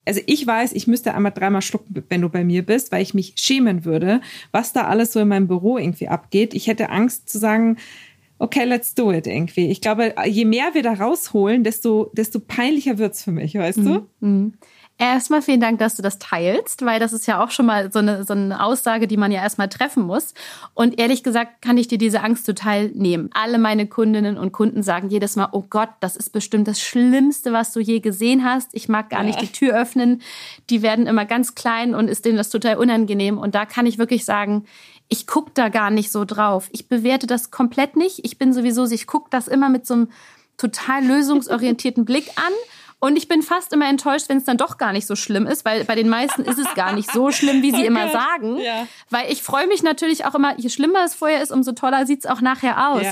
Also ich weiß, ich müsste einmal 3-mal schlucken, wenn du bei mir bist, weil ich mich schämen würde, was da alles so in meinem Büro irgendwie abgeht. Ich hätte Angst zu sagen, okay, let's do it irgendwie. Ich glaube, je mehr wir da rausholen, desto peinlicher wird's für mich, weißt du? Mhm. Erstmal vielen Dank, dass du das teilst, weil das ist ja auch schon mal so eine Aussage, die man ja erstmal treffen muss. Und ehrlich gesagt kann ich dir diese Angst total nehmen. Alle meine Kundinnen und Kunden sagen jedes Mal, oh Gott, das ist bestimmt das Schlimmste, was du je gesehen hast. Ich mag gar nicht die Tür öffnen. Die werden immer ganz klein und ist denen das total unangenehm. Und da kann ich wirklich sagen, ich gucke da gar nicht so drauf. Ich bewerte das komplett nicht. Ich bin sowieso, ich gucke das immer mit so einem total lösungsorientierten Blick an. Und ich bin fast immer enttäuscht, wenn es dann doch gar nicht so schlimm ist, weil bei den meisten ist es gar nicht so schlimm, wie sie immer sagen. Ja. Weil ich freue mich natürlich auch immer, je schlimmer es vorher ist, umso toller sieht es auch nachher aus. Ja.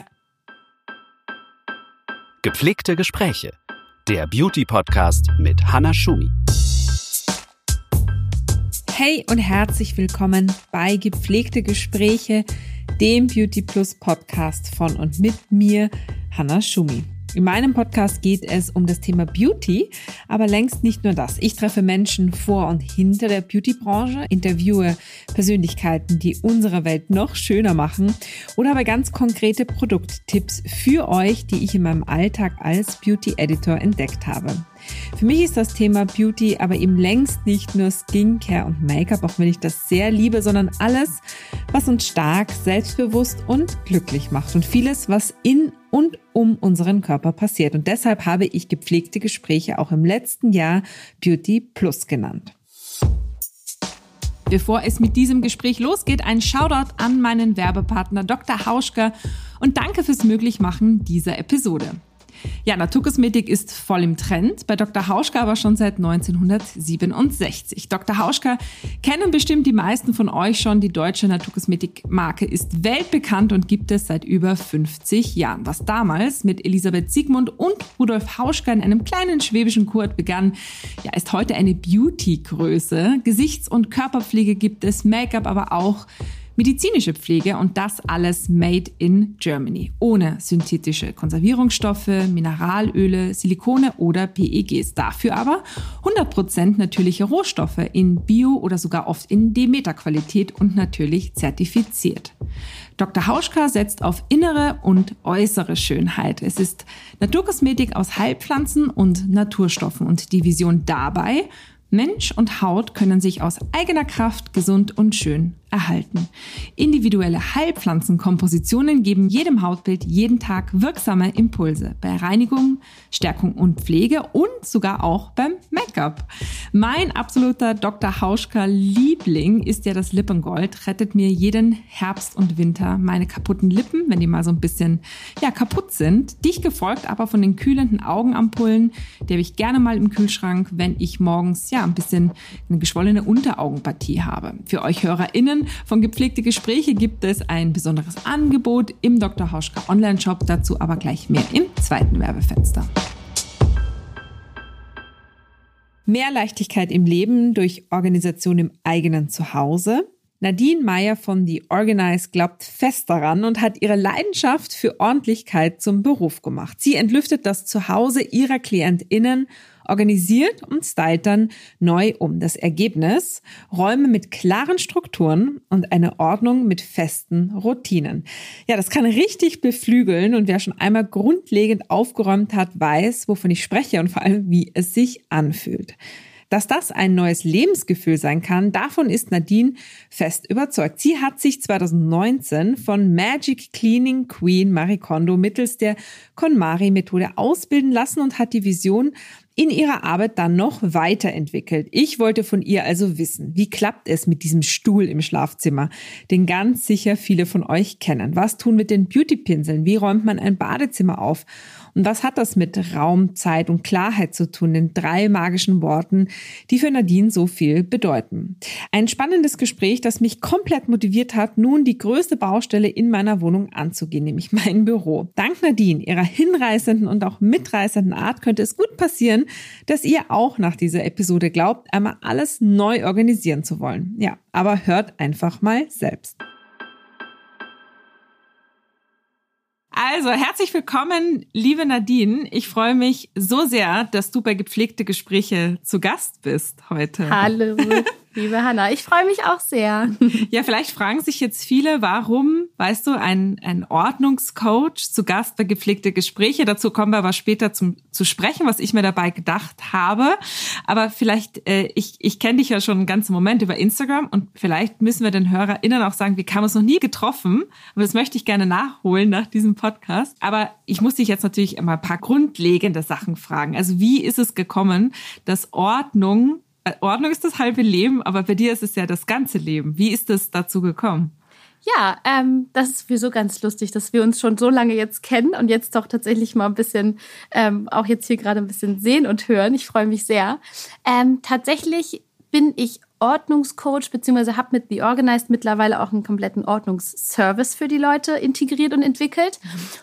Gepflegte Gespräche. Der Beauty-Podcast mit Hannah Schumi. Hey und herzlich willkommen bei Gepflegte Gespräche, dem Beauty Plus Podcast von und mit mir, Hannah Schumi. In meinem Podcast geht es um das Thema Beauty, aber längst nicht nur das. Ich treffe Menschen vor und hinter der Beauty-Branche, interviewe Persönlichkeiten, die unsere Welt noch schöner machen oder habe ganz konkrete Produkttipps für euch, die ich in meinem Alltag als Beauty-Editor entdeckt habe. Für mich ist das Thema Beauty aber eben längst nicht nur Skincare und Make-up, auch wenn ich das sehr liebe, sondern alles, was uns stark, selbstbewusst und glücklich macht und vieles, was in und um unseren Körper passiert. Und deshalb habe ich gepflegte Gespräche auch im letzten Jahr Beauty Plus genannt. Bevor es mit diesem Gespräch losgeht, ein Shoutout an meinen Werbepartner Dr. Hauschka und danke fürs Möglichmachen dieser Episode. Ja, Naturkosmetik ist voll im Trend, bei Dr. Hauschka aber schon seit 1967. Dr. Hauschka kennen bestimmt die meisten von euch schon. Die deutsche Naturkosmetikmarke ist weltbekannt und gibt es seit über 50 Jahren. Was damals mit Elisabeth Siegmund und Rudolf Hauschka in einem kleinen schwäbischen Kurort begann, ja, ist heute eine Beauty-Größe. Gesichts- und Körperpflege gibt es, Make-up aber auch, medizinische Pflege und das alles made in Germany. Ohne synthetische Konservierungsstoffe, Mineralöle, Silikone oder PEGs. Dafür aber 100% natürliche Rohstoffe in Bio- oder sogar oft in Demeter-Qualität und natürlich zertifiziert. Dr. Hauschka setzt auf innere und äußere Schönheit. Es ist Naturkosmetik aus Heilpflanzen und Naturstoffen und die Vision dabei: Mensch und Haut können sich aus eigener Kraft gesund und schön erhalten. Individuelle Heilpflanzenkompositionen geben jedem Hautbild jeden Tag wirksame Impulse bei Reinigung, Stärkung und Pflege und sogar auch beim Make-up. Mein absoluter Dr. Hauschka-Liebling ist ja das Lippengold. Rettet mir jeden Herbst und Winter meine kaputten Lippen, wenn die mal so ein bisschen kaputt sind. Dicht gefolgt aber von den kühlenden Augenampullen. Die habe ich gerne mal im Kühlschrank, wenn ich morgens ein bisschen eine geschwollene Unteraugenpartie habe. Für euch HörerInnen von Gepflegte Gespräche gibt es ein besonderes Angebot im Dr. Hauschka Online-Shop, dazu aber gleich mehr im zweiten Werbefenster. Mehr Leichtigkeit im Leben durch Organisation im eigenen Zuhause. Nadine Meyer von The Organize glaubt fest daran und hat ihre Leidenschaft für Ordentlichkeit zum Beruf gemacht. Sie entlüftet das Zuhause ihrer KlientInnen, organisiert und stylt dann neu um. Das Ergebnis: Räume mit klaren Strukturen und eine Ordnung mit festen Routinen. Ja, das kann richtig beflügeln und wer schon einmal grundlegend aufgeräumt hat, weiß, wovon ich spreche und vor allem, wie es sich anfühlt. Dass das ein neues Lebensgefühl sein kann, davon ist Nadine fest überzeugt. Sie hat sich 2019 von Magic Cleaning Queen Marie Kondo mittels der KonMari-Methode ausbilden lassen und hat die Vision in ihrer Arbeit dann noch weiterentwickelt. Ich wollte von ihr also wissen, wie klappt es mit diesem Stuhl im Schlafzimmer, den ganz sicher viele von euch kennen. Was tun mit den Beautypinseln? Wie räumt man ein Badezimmer auf? Und was hat das mit Raum, Zeit und Klarheit zu tun, den 3 magischen Worten, die für Nadine so viel bedeuten? Ein spannendes Gespräch, das mich komplett motiviert hat, nun die größte Baustelle in meiner Wohnung anzugehen, nämlich mein Büro. Dank Nadine, ihrer hinreißenden und auch mitreißenden Art, könnte es gut passieren, dass ihr auch nach dieser Episode glaubt, einmal alles neu organisieren zu wollen. Ja, aber hört einfach mal selbst. Also, herzlich willkommen, liebe Nadine. Ich freue mich so sehr, dass du bei Gepflegte Gespräche zu Gast bist heute. Hallo, liebe Hanna. Ich freue mich auch sehr. Ja, vielleicht fragen sich jetzt viele, warum, weißt du, ein Ordnungscoach zu Gast bei Gepflegte Gespräche. Dazu kommen wir aber später zu sprechen, was ich mir dabei gedacht habe. Aber vielleicht, ich kenne dich ja schon einen ganzen Moment über Instagram und vielleicht müssen wir den HörerInnen auch sagen, wir haben uns noch nie getroffen. Aber das möchte ich gerne nachholen nach diesem Podcast. Aber ich muss dich jetzt natürlich mal ein paar grundlegende Sachen fragen. Also wie ist es gekommen, dass Ordnung ist das halbe Leben, aber bei dir ist es ja das ganze Leben. Wie ist es dazu gekommen? Ja, das ist sowieso ganz lustig, dass wir uns schon so lange jetzt kennen und jetzt doch tatsächlich mal ein bisschen, auch jetzt hier gerade ein bisschen sehen und hören. Ich freue mich sehr. Tatsächlich bin ich Ordnungscoach, beziehungsweise habe mit The Organized mittlerweile auch einen kompletten Ordnungsservice für die Leute integriert und entwickelt.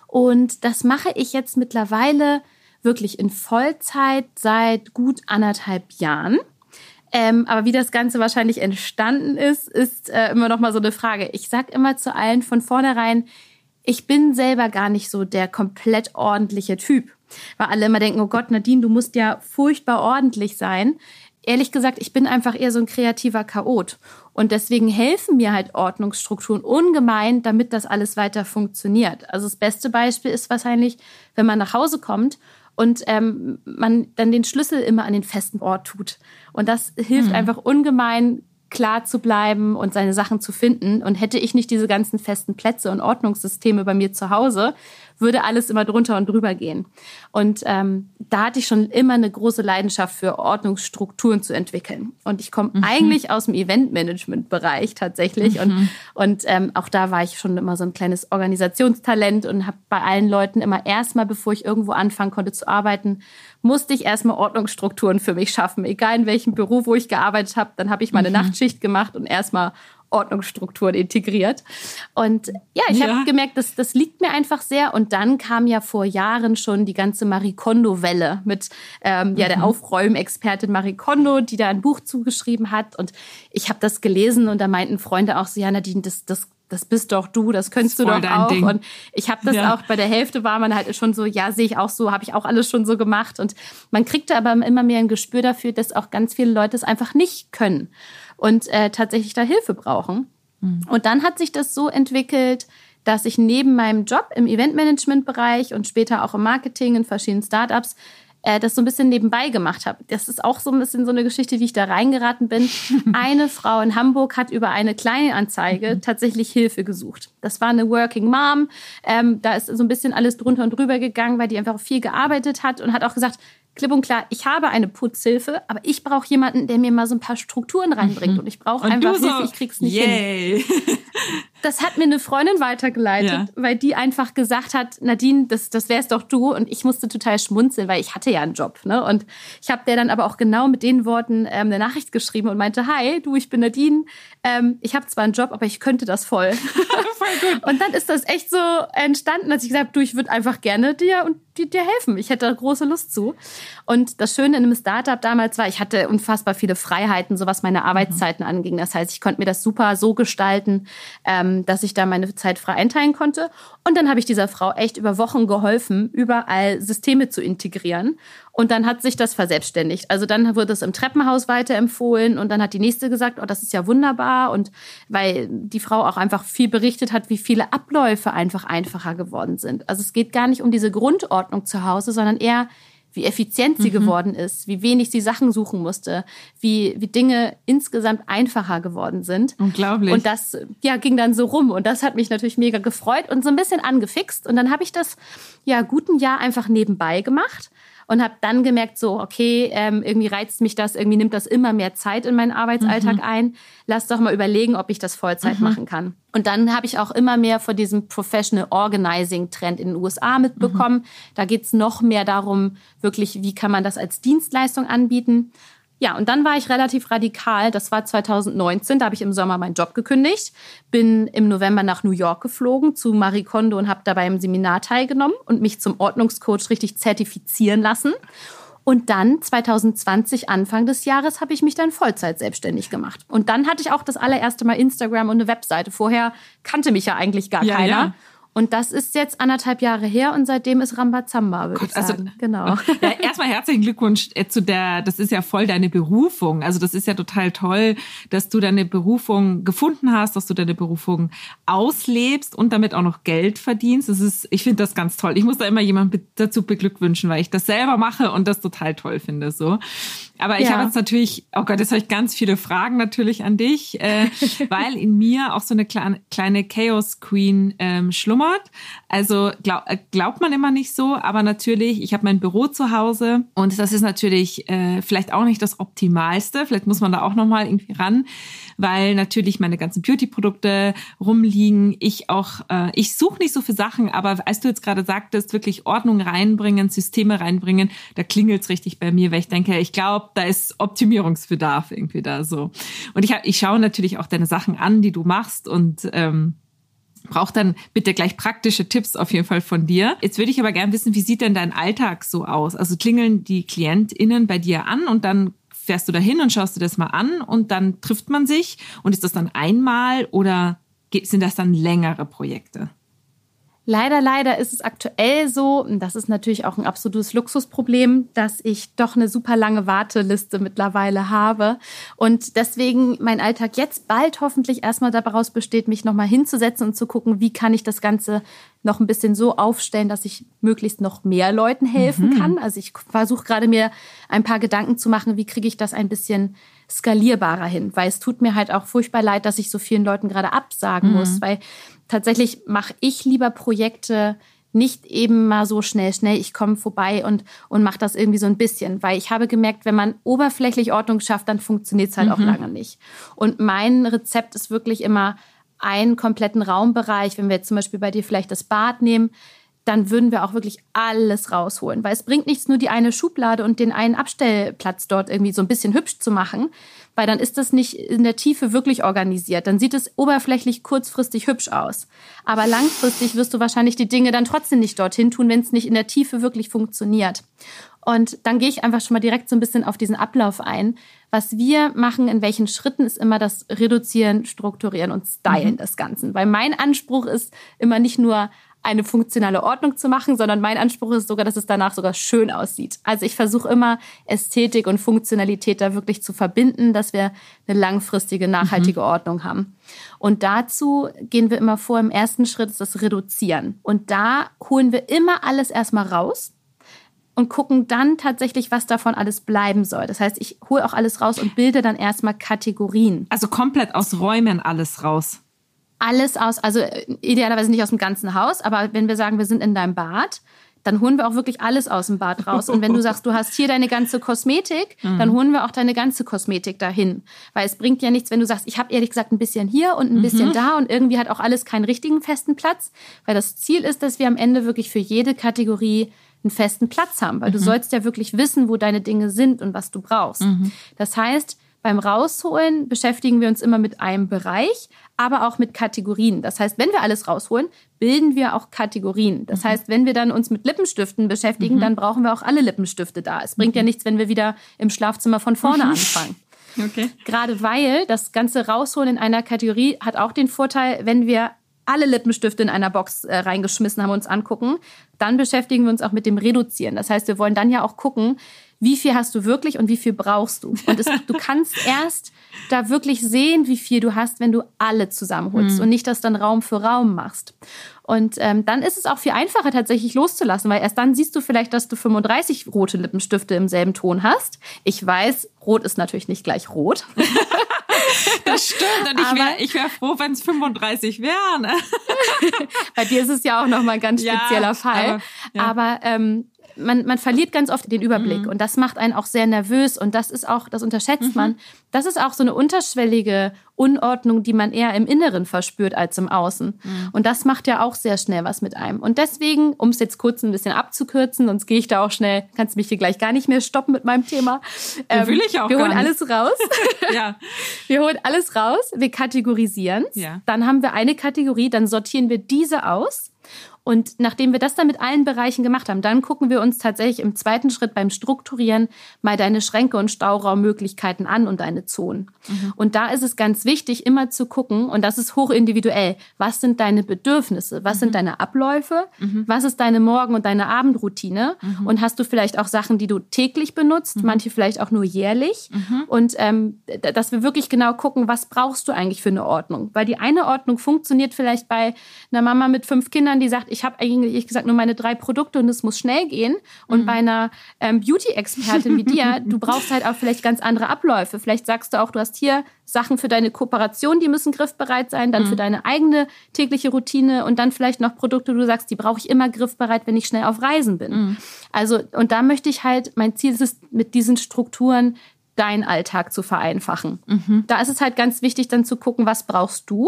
Und das mache ich jetzt mittlerweile wirklich in Vollzeit seit gut 1,5 Jahren. Aber wie das Ganze wahrscheinlich entstanden ist immer noch mal so eine Frage. Ich sage immer zu allen von vornherein, ich bin selber gar nicht so der komplett ordentliche Typ. Weil alle immer denken, oh Gott, Nadine, du musst ja furchtbar ordentlich sein. Ehrlich gesagt, ich bin einfach eher so ein kreativer Chaot. Und deswegen helfen mir halt Ordnungsstrukturen ungemein, damit das alles weiter funktioniert. Also das beste Beispiel ist wahrscheinlich, wenn man nach Hause kommt und man dann den Schlüssel immer an den festen Ort tut. Und das hilft einfach ungemein, klar zu bleiben und seine Sachen zu finden. Und hätte ich nicht diese ganzen festen Plätze und Ordnungssysteme bei mir zu Hause, würde alles immer drunter und drüber gehen. Und da hatte ich schon immer eine große Leidenschaft für Ordnungsstrukturen zu entwickeln. Und ich komme eigentlich aus dem Eventmanagement-Bereich tatsächlich. Und auch da war ich schon immer so ein kleines Organisationstalent und habe bei allen Leuten immer erstmal, bevor ich irgendwo anfangen konnte zu arbeiten, musste ich erstmal Ordnungsstrukturen für mich schaffen. Egal in welchem Büro, wo ich gearbeitet habe, dann habe ich meine Nachtschicht gemacht und erstmal Ordnungsstrukturen integriert. Und ja, ich habe gemerkt, das liegt mir einfach sehr. Und dann kam ja vor Jahren schon die ganze Marie Kondo-Welle mit der Aufräumexpertin Marie Kondo, die da ein Buch zugeschrieben hat. Und ich habe das gelesen und da meinten Freunde auch so, ja Nadine, das bist doch du, das könntest du doch auch. Ding. Und ich habe das auch, bei der Hälfte war man halt schon so, ja, sehe ich auch so, habe ich auch alles schon so gemacht. Und man kriegte aber immer mehr ein Gespür dafür, dass auch ganz viele Leute es einfach nicht können und tatsächlich da Hilfe brauchen. Und dann hat sich das so entwickelt, dass ich neben meinem Job im Eventmanagement-Bereich und später auch im Marketing in verschiedenen Startups das so ein bisschen nebenbei gemacht habe. Das ist auch so ein bisschen so eine Geschichte, wie ich da reingeraten bin. Eine Frau in Hamburg hat über eine Kleinanzeige tatsächlich Hilfe gesucht. Das war eine Working Mom. Da ist so ein bisschen alles drunter und drüber gegangen, weil die einfach viel gearbeitet hat und hat auch gesagt, klipp und klar, ich habe eine Putzhilfe, aber ich brauche jemanden, der mir mal so ein paar Strukturen reinbringt. Und ich brauche einfach Hilfe, ich krieg's nicht hin. Das hat mir eine Freundin weitergeleitet, weil die einfach gesagt hat, Nadine, das wär's doch du. Und ich musste total schmunzeln, weil ich hatte ja einen Job. Ne? Und ich habe der dann aber auch genau mit den Worten eine Nachricht geschrieben und meinte, hi, du, ich bin Nadine. Ich habe zwar einen Job, aber ich könnte das voll. Voll gut. Und dann ist das echt so entstanden, dass ich gesagt habe, du, ich würde einfach gerne dir helfen. Ich hätte da große Lust zu. Und das Schöne in einem Startup damals war, ich hatte unfassbar viele Freiheiten, so was meine Arbeitszeiten anging. Das heißt, ich konnte mir das super so gestalten, dass ich da meine Zeit frei einteilen konnte. Und dann habe ich dieser Frau echt über Wochen geholfen, überall Systeme zu integrieren. Und dann hat sich das verselbstständigt. Also dann wurde es im Treppenhaus weiterempfohlen und dann hat die nächste gesagt, oh, das ist ja wunderbar. Und weil die Frau auch einfach viel berichtet hat, wie viele Abläufe einfach einfacher geworden sind. Also es geht gar nicht um diese Grundordnung zu Hause, sondern eher, wie effizient sie geworden ist, wie wenig sie Sachen suchen musste, wie Dinge insgesamt einfacher geworden sind. Unglaublich. Und das ging dann so rum. Und das hat mich natürlich mega gefreut und so ein bisschen angefixt. Und dann habe ich das gut ein Jahr einfach nebenbei gemacht. Und habe dann gemerkt, so, okay, irgendwie reizt mich das, irgendwie nimmt das immer mehr Zeit in meinen Arbeitsalltag ein. Lass doch mal überlegen, ob ich das Vollzeit machen kann. Und dann habe ich auch immer mehr von diesem Professional Organizing Trend in den USA mitbekommen. Da geht's noch mehr darum, wirklich, wie kann man das als Dienstleistung anbieten. Ja, und dann war ich relativ radikal. Das war 2019, da habe ich im Sommer meinen Job gekündigt, bin im November nach New York geflogen zu Marie Kondo und habe dabei im Seminar teilgenommen und mich zum Ordnungscoach richtig zertifizieren lassen. Und dann 2020, Anfang des Jahres, habe ich mich dann Vollzeit selbstständig gemacht. Und dann hatte ich auch das allererste Mal Instagram und eine Webseite. Vorher kannte mich ja eigentlich gar keiner. Ja. Und das ist jetzt 1,5 Jahre her und seitdem ist Rambazamba, würde ich sagen. Genau. Ja, erstmal herzlichen Glückwunsch das ist ja voll deine Berufung. Also das ist ja total toll, dass du deine Berufung gefunden hast, dass du deine Berufung auslebst und damit auch noch Geld verdienst. Ich finde das ganz toll. Ich muss da immer jemanden dazu beglückwünschen, weil ich das selber mache und das total toll finde, so. Aber ich habe jetzt natürlich, oh Gott, jetzt habe ich ganz viele Fragen natürlich an dich, weil in mir auch so eine kleine Chaos Queen schlummert. Also glaubt man immer nicht so, aber natürlich, ich habe mein Büro zu Hause und das ist natürlich vielleicht auch nicht das Optimalste. Vielleicht muss man da auch nochmal irgendwie ran, weil natürlich meine ganzen Beauty-Produkte rumliegen. Ich suche nicht so für Sachen, aber als du jetzt gerade sagtest, wirklich Ordnung reinbringen, Systeme reinbringen, da klingelt's richtig bei mir, weil ich denke, ich glaube, da ist Optimierungsbedarf irgendwie da so. Und ich schaue natürlich auch deine Sachen an, die du machst und brauche dann bitte gleich praktische Tipps auf jeden Fall von dir. Jetzt würde ich aber gerne wissen, wie sieht denn dein Alltag so aus? Also klingeln die KlientInnen bei dir an und dann fährst du da hin und schaust dir das mal an und dann trifft man sich und ist das dann einmal oder sind das dann längere Projekte? Leider ist es aktuell so, und das ist natürlich auch ein absolutes Luxusproblem, dass ich doch eine super lange Warteliste mittlerweile habe und deswegen mein Alltag jetzt bald hoffentlich erstmal daraus besteht, mich nochmal hinzusetzen und zu gucken, wie kann ich das Ganze noch ein bisschen so aufstellen, dass ich möglichst noch mehr Leuten helfen kann. Also ich versuche gerade mir ein paar Gedanken zu machen, wie kriege ich das ein bisschen skalierbarer hin, weil es tut mir halt auch furchtbar leid, dass ich so vielen Leuten gerade absagen muss, weil tatsächlich mache ich lieber Projekte nicht eben mal so schnell, ich komme vorbei und mache das irgendwie so ein bisschen. Weil ich habe gemerkt, wenn man oberflächlich Ordnung schafft, dann funktioniert es halt auch lange nicht. Und mein Rezept ist wirklich immer einen kompletten Raumbereich. Wenn wir jetzt zum Beispiel bei dir vielleicht das Bad nehmen, dann würden wir auch wirklich alles rausholen. Weil es bringt nichts, nur die eine Schublade und den einen Abstellplatz dort irgendwie so ein bisschen hübsch zu machen, weil dann ist das nicht in der Tiefe wirklich organisiert. Dann sieht es oberflächlich kurzfristig hübsch aus. Aber langfristig wirst du wahrscheinlich die Dinge dann trotzdem nicht dorthin tun, wenn es nicht in der Tiefe wirklich funktioniert. Und dann gehe ich einfach schon mal direkt so ein bisschen auf diesen Ablauf ein. Was wir machen, in welchen Schritten, ist immer das Reduzieren, Strukturieren und Stylen des Ganzen. Weil mein Anspruch ist immer nicht nur eine funktionale Ordnung zu machen, sondern mein Anspruch ist sogar, dass es danach sogar schön aussieht. Also ich versuche immer, Ästhetik und Funktionalität da wirklich zu verbinden, dass wir eine langfristige, nachhaltige Ordnung haben. Und dazu gehen wir immer vor, im ersten Schritt ist das Reduzieren. Und da holen wir immer alles erstmal raus und gucken dann tatsächlich, was davon alles bleiben soll. Das heißt, ich hole auch alles raus und bilde dann erstmal Kategorien. Also komplett aus Räumen alles raus. Alles aus, also idealerweise nicht aus dem ganzen Haus, aber wenn wir sagen, wir sind in deinem Bad, dann holen wir auch wirklich alles aus dem Bad raus. Und wenn du sagst, du hast hier deine ganze Kosmetik, dann holen wir auch deine ganze Kosmetik dahin. Weil es bringt ja nichts, wenn du sagst, ich habe ehrlich gesagt ein bisschen hier und ein bisschen da und irgendwie hat auch alles keinen richtigen festen Platz. Weil das Ziel ist, dass wir am Ende wirklich für jede Kategorie einen festen Platz haben. Weil du sollst ja wirklich wissen, wo deine Dinge sind und was du brauchst. Das heißt, beim Rausholen beschäftigen wir uns immer mit einem Bereich, aber auch mit Kategorien. Das heißt, wenn wir alles rausholen, bilden wir auch Kategorien. Das heißt, wenn wir dann uns mit Lippenstiften beschäftigen, dann brauchen wir auch alle Lippenstifte da. Es bringt ja nichts, wenn wir wieder im Schlafzimmer von vorne anfangen. Okay. Gerade weil das ganze Rausholen in einer Kategorie hat auch den Vorteil, wenn wir alle Lippenstifte in einer Box reingeschmissen haben und uns angucken, dann beschäftigen wir uns auch mit dem Reduzieren. Das heißt, wir wollen dann ja auch gucken, wie viel hast du wirklich und wie viel brauchst du. Und du kannst erst da wirklich sehen, wie viel du hast, wenn du alle zusammenholst und nicht das dann Raum für Raum machst. Und dann ist es auch viel einfacher, tatsächlich loszulassen, weil erst dann siehst du vielleicht, dass du 35 rote Lippenstifte im selben Ton hast. Ich weiß, rot ist natürlich nicht gleich rot. Das stimmt. Und ich wär froh, wenn es 35 wären. Bei dir ist es ja auch nochmal ein ganz spezieller Fall. Aber man verliert ganz oft den Überblick und das macht einen auch sehr nervös und das ist auch, das unterschätzt man. Das ist auch so eine unterschwellige Unordnung, die man eher im Inneren verspürt als im Außen. Und das macht ja auch sehr schnell was mit einem. Und deswegen, um es jetzt kurz ein bisschen abzukürzen, sonst gehe ich da auch schnell, kannst du mich hier gleich gar nicht mehr stoppen mit meinem Thema. Will ich auch wir holen gar nicht. alles raus. Ja. Wir holen alles raus, wir kategorisieren es. Ja. Dann haben wir eine Kategorie, dann sortieren wir diese aus. Und nachdem wir das dann mit allen Bereichen gemacht haben, dann gucken wir uns tatsächlich im zweiten Schritt beim Strukturieren mal deine Schränke und Stauraummöglichkeiten an und deine Zonen. Und da ist es ganz wichtig, immer zu gucken, und das ist hochindividuell, was sind deine Bedürfnisse, was sind deine Abläufe, was ist deine Morgen- und deine Abendroutine und hast du vielleicht auch Sachen, die du täglich benutzt, manche vielleicht auch nur jährlich und dass wir wirklich genau gucken, was brauchst du eigentlich für eine Ordnung, weil die eine Ordnung funktioniert vielleicht bei einer Mama mit 5 Kindern, die sagt, ich habe eigentlich gesagt nur meine 3 Produkte und es muss schnell gehen. Und bei einer Beauty-Expertin wie dir, du brauchst halt auch vielleicht ganz andere Abläufe. Vielleicht sagst du auch, du hast hier Sachen für deine Kooperation, die müssen griffbereit sein, dann für deine eigene tägliche Routine und dann vielleicht noch Produkte, du sagst, die brauche ich immer griffbereit, wenn ich schnell auf Reisen bin. Also, und da möchte ich halt, mein Ziel ist es, mit diesen Strukturen deinen Alltag zu vereinfachen. Da ist es halt ganz wichtig, dann zu gucken, was brauchst du?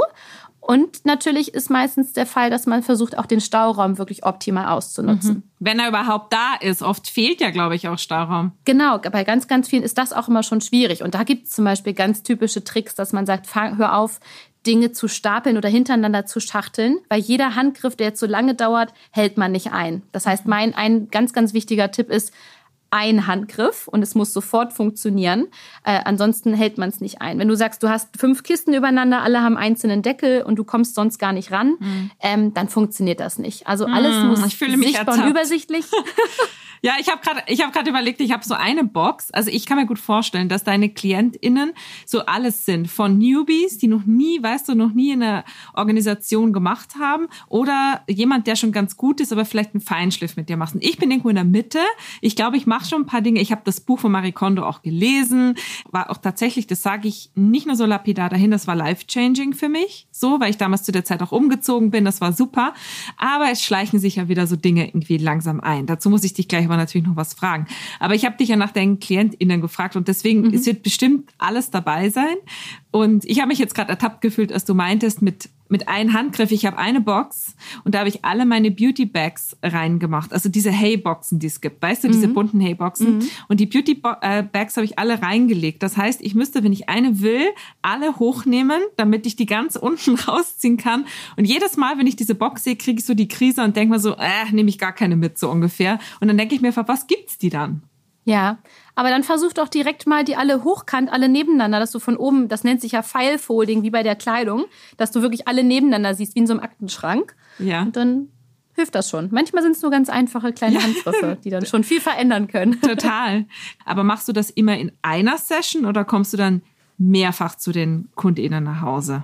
Und natürlich ist meistens der Fall, dass man versucht, auch den Stauraum wirklich optimal auszunutzen. Wenn er überhaupt da ist. Oft fehlt ja, glaube ich, auch Stauraum. Genau, bei ganz, ganz vielen ist das auch immer schon schwierig. Und da gibt es zum Beispiel ganz typische Tricks, dass man sagt, hör auf, Dinge zu stapeln oder hintereinander zu schachteln. Weil jeder Handgriff, der jetzt so lange dauert, hält man nicht ein. Das heißt, ein ganz, ganz wichtiger Tipp ist, ein Handgriff und es muss sofort funktionieren. Ansonsten hält man es nicht ein. Wenn du sagst, du hast 5 Kisten übereinander, alle haben einzelnen Deckel und du kommst sonst gar nicht ran, dann funktioniert das nicht. Also alles muss sichtbar und übersichtlich. Ja, ich habe gerade überlegt, ich habe so eine Box. Also ich kann mir gut vorstellen, dass deine KlientInnen so alles sind. Von Newbies, die noch nie in einer Organisation gemacht haben, oder jemand, der schon ganz gut ist, aber vielleicht einen Feinschliff mit dir macht. Und ich bin irgendwo in der Mitte. Ich glaube, ich mache schon ein paar Dinge. Ich habe das Buch von Marie Kondo auch gelesen. War auch tatsächlich, das sage ich nicht nur so lapidar dahin, das war life-changing für mich. So, weil ich damals zu der Zeit auch umgezogen bin. Das war super. Aber es schleichen sich ja wieder so Dinge irgendwie langsam ein. Dazu muss ich dich gleich aber natürlich noch was fragen. Aber ich habe dich ja nach deinen KlientInnen gefragt und deswegen, es wird bestimmt alles dabei sein. Und ich habe mich jetzt gerade ertappt gefühlt, als du meintest, mit einem Handgriff, ich habe eine Box und da habe ich alle meine Beauty-Bags reingemacht. Also diese Hey-Boxen, die es gibt. Weißt du, diese bunten Hey-Boxen. Und die Beauty-Bags habe ich alle reingelegt. Das heißt, ich müsste, wenn ich eine will, alle hochnehmen, damit ich die ganz unten rausziehen kann. Und jedes Mal, wenn ich diese Box sehe, kriege ich so die Krise und denke mir so, nehme ich gar keine mit, so ungefähr. Und dann denke ich mir, für was gibt's die dann? Ja, aber dann versuch doch direkt mal die alle hochkant, alle nebeneinander, dass du von oben, das nennt sich ja File-Folding, wie bei der Kleidung, dass du wirklich alle nebeneinander siehst, wie in so einem Aktenschrank. Ja. Und dann hilft das schon. Manchmal sind es nur ganz einfache kleine Handgriffe, die dann schon viel verändern können. Total. Aber machst du das immer in einer Session oder kommst du dann mehrfach zu den KundInnen nach Hause?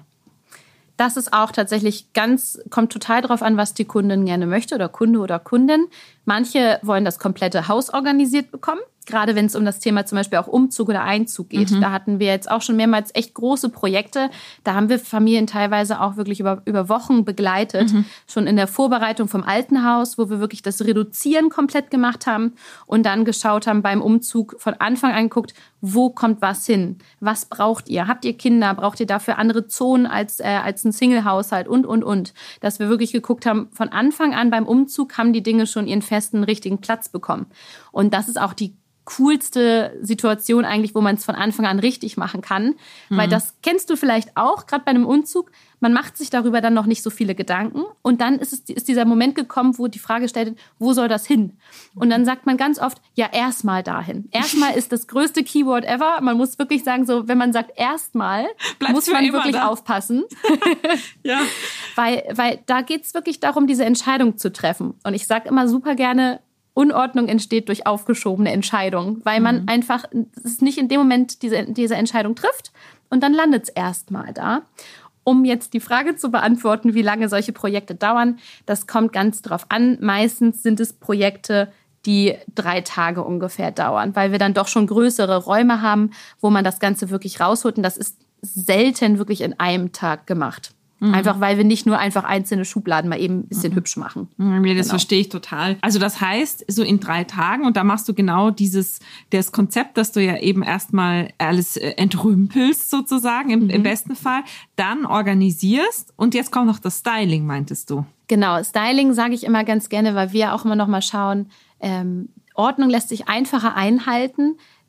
Das ist auch tatsächlich kommt total drauf an, was die Kundin gerne möchte oder Kunde oder Kundin. Manche wollen das komplette Haus organisiert bekommen. Gerade wenn es um das Thema zum Beispiel auch Umzug oder Einzug geht. Da hatten wir jetzt auch schon mehrmals echt große Projekte. Da haben wir Familien teilweise auch wirklich über Wochen begleitet. Schon in der Vorbereitung vom alten Haus, wo wir wirklich das Reduzieren komplett gemacht haben und dann geschaut haben beim Umzug von Anfang an geguckt, wo kommt was hin? Was braucht ihr? Habt ihr Kinder? Braucht ihr dafür andere Zonen als ein Single-Haushalt? Und. Dass wir wirklich geguckt haben, von Anfang an beim Umzug haben die Dinge schon ihren festen, richtigen Platz bekommen. Und das ist auch die coolste Situation eigentlich, wo man es von Anfang an richtig machen kann. Weil das kennst du vielleicht auch, gerade bei einem Umzug. Man macht sich darüber dann noch nicht so viele Gedanken. Und dann ist dieser Moment gekommen, wo die Frage stellt, wo soll das hin? Und dann sagt man ganz oft, ja, erstmal dahin. Erstmal ist das größte Keyword ever. Man muss wirklich sagen, so, wenn man sagt erstmal, muss man wirklich aufpassen. Ja. Weil da geht es wirklich darum, diese Entscheidung zu treffen. Und ich sage immer super gerne, Unordnung entsteht durch aufgeschobene Entscheidungen, weil man einfach es nicht in dem Moment diese Entscheidung trifft und dann landet es erstmal da. Um jetzt die Frage zu beantworten, wie lange solche Projekte dauern, das kommt ganz drauf an. Meistens sind es Projekte, die 3 Tage ungefähr dauern, weil wir dann doch schon größere Räume haben, wo man das Ganze wirklich rausholt. Und das ist selten wirklich in einem Tag gemacht. Einfach, weil wir nicht nur einfach einzelne Schubladen mal eben ein bisschen hübsch machen. Das verstehe ich total. Also das heißt, so in 3 Tagen, und da machst du genau das Konzept, dass du ja eben erstmal alles entrümpelst sozusagen, im besten Fall, dann organisierst und jetzt kommt noch das Styling, meintest du? Genau, Styling sage ich immer ganz gerne, weil wir auch immer noch mal schauen, Ordnung lässt sich einfacher einhalten,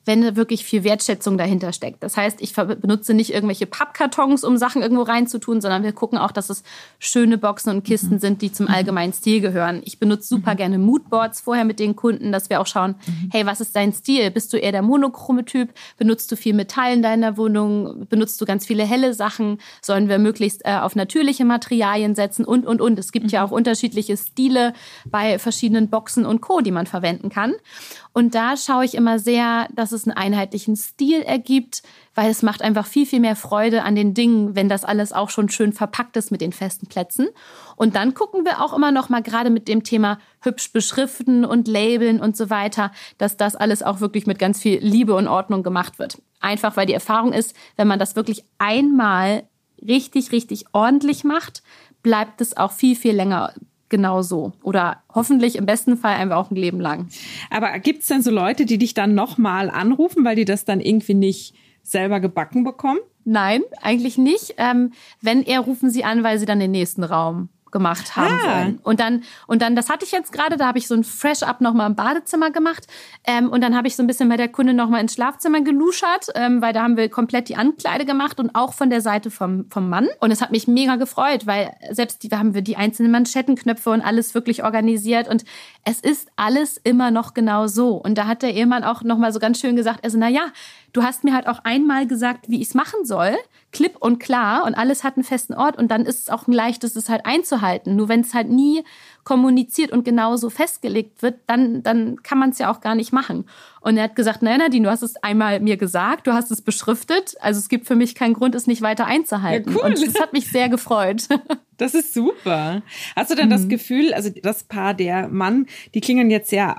wenn wirklich viel Wertschätzung dahinter steckt. Das heißt, ich benutze nicht irgendwelche Pappkartons, um Sachen irgendwo reinzutun, sondern wir gucken auch, dass es schöne Boxen und Kisten sind, die zum allgemeinen Stil gehören. Ich benutze super gerne Moodboards vorher mit den Kunden, dass wir auch schauen, hey, was ist dein Stil? Bist du eher der monochrome Typ? Benutzt du viel Metall in deiner Wohnung? Benutzt du ganz viele helle Sachen? Sollen wir möglichst auf natürliche Materialien setzen? Und. Es gibt ja auch unterschiedliche Stile bei verschiedenen Boxen und Co., die man verwenden kann. Und da schaue ich immer sehr, dass es einen einheitlichen Stil ergibt, weil es macht einfach viel, viel mehr Freude an den Dingen, wenn das alles auch schon schön verpackt ist mit den festen Plätzen. Und dann gucken wir auch immer noch mal gerade mit dem Thema hübsch beschriften und labeln und so weiter, dass das alles auch wirklich mit ganz viel Liebe und Ordnung gemacht wird. Einfach, weil die Erfahrung ist, wenn man das wirklich einmal richtig, richtig ordentlich macht, bleibt es auch viel, viel länger genau so. Oder hoffentlich im besten Fall einfach auch ein Leben lang. Aber gibt es denn so Leute, die dich dann nochmal anrufen, weil die das dann irgendwie nicht selber gebacken bekommen? Nein, eigentlich nicht. Wenn eher, rufen sie an, weil sie dann den nächsten Raum gemacht haben wollen. Und dann, das hatte ich jetzt gerade, da habe ich so ein Fresh-Up nochmal im Badezimmer gemacht. Und dann habe ich so ein bisschen bei der Kundin nochmal ins Schlafzimmer geluschert, weil da haben wir komplett die Ankleide gemacht und auch von der Seite vom Mann. Und es hat mich mega gefreut, weil selbst da haben wir die einzelnen Manschettenknöpfe und alles wirklich organisiert. Und es ist alles immer noch genau so. Und da hat der Ehemann auch nochmal so ganz schön gesagt, also du hast mir halt auch einmal gesagt, wie ich es machen soll, klipp und klar, und alles hat einen festen Ort und dann ist es auch ein leichtes, es halt einzuhalten. Nur wenn es halt nie kommuniziert und genauso festgelegt wird, dann kann man es ja auch gar nicht machen. Und er hat gesagt, nein, Nadine, du hast es einmal mir gesagt, du hast es beschriftet, also es gibt für mich keinen Grund, es nicht weiter einzuhalten. Ja, cool. Und das hat mich sehr gefreut. Das ist super. Hast du denn das Gefühl, also das Paar, der Mann, die klingen jetzt sehr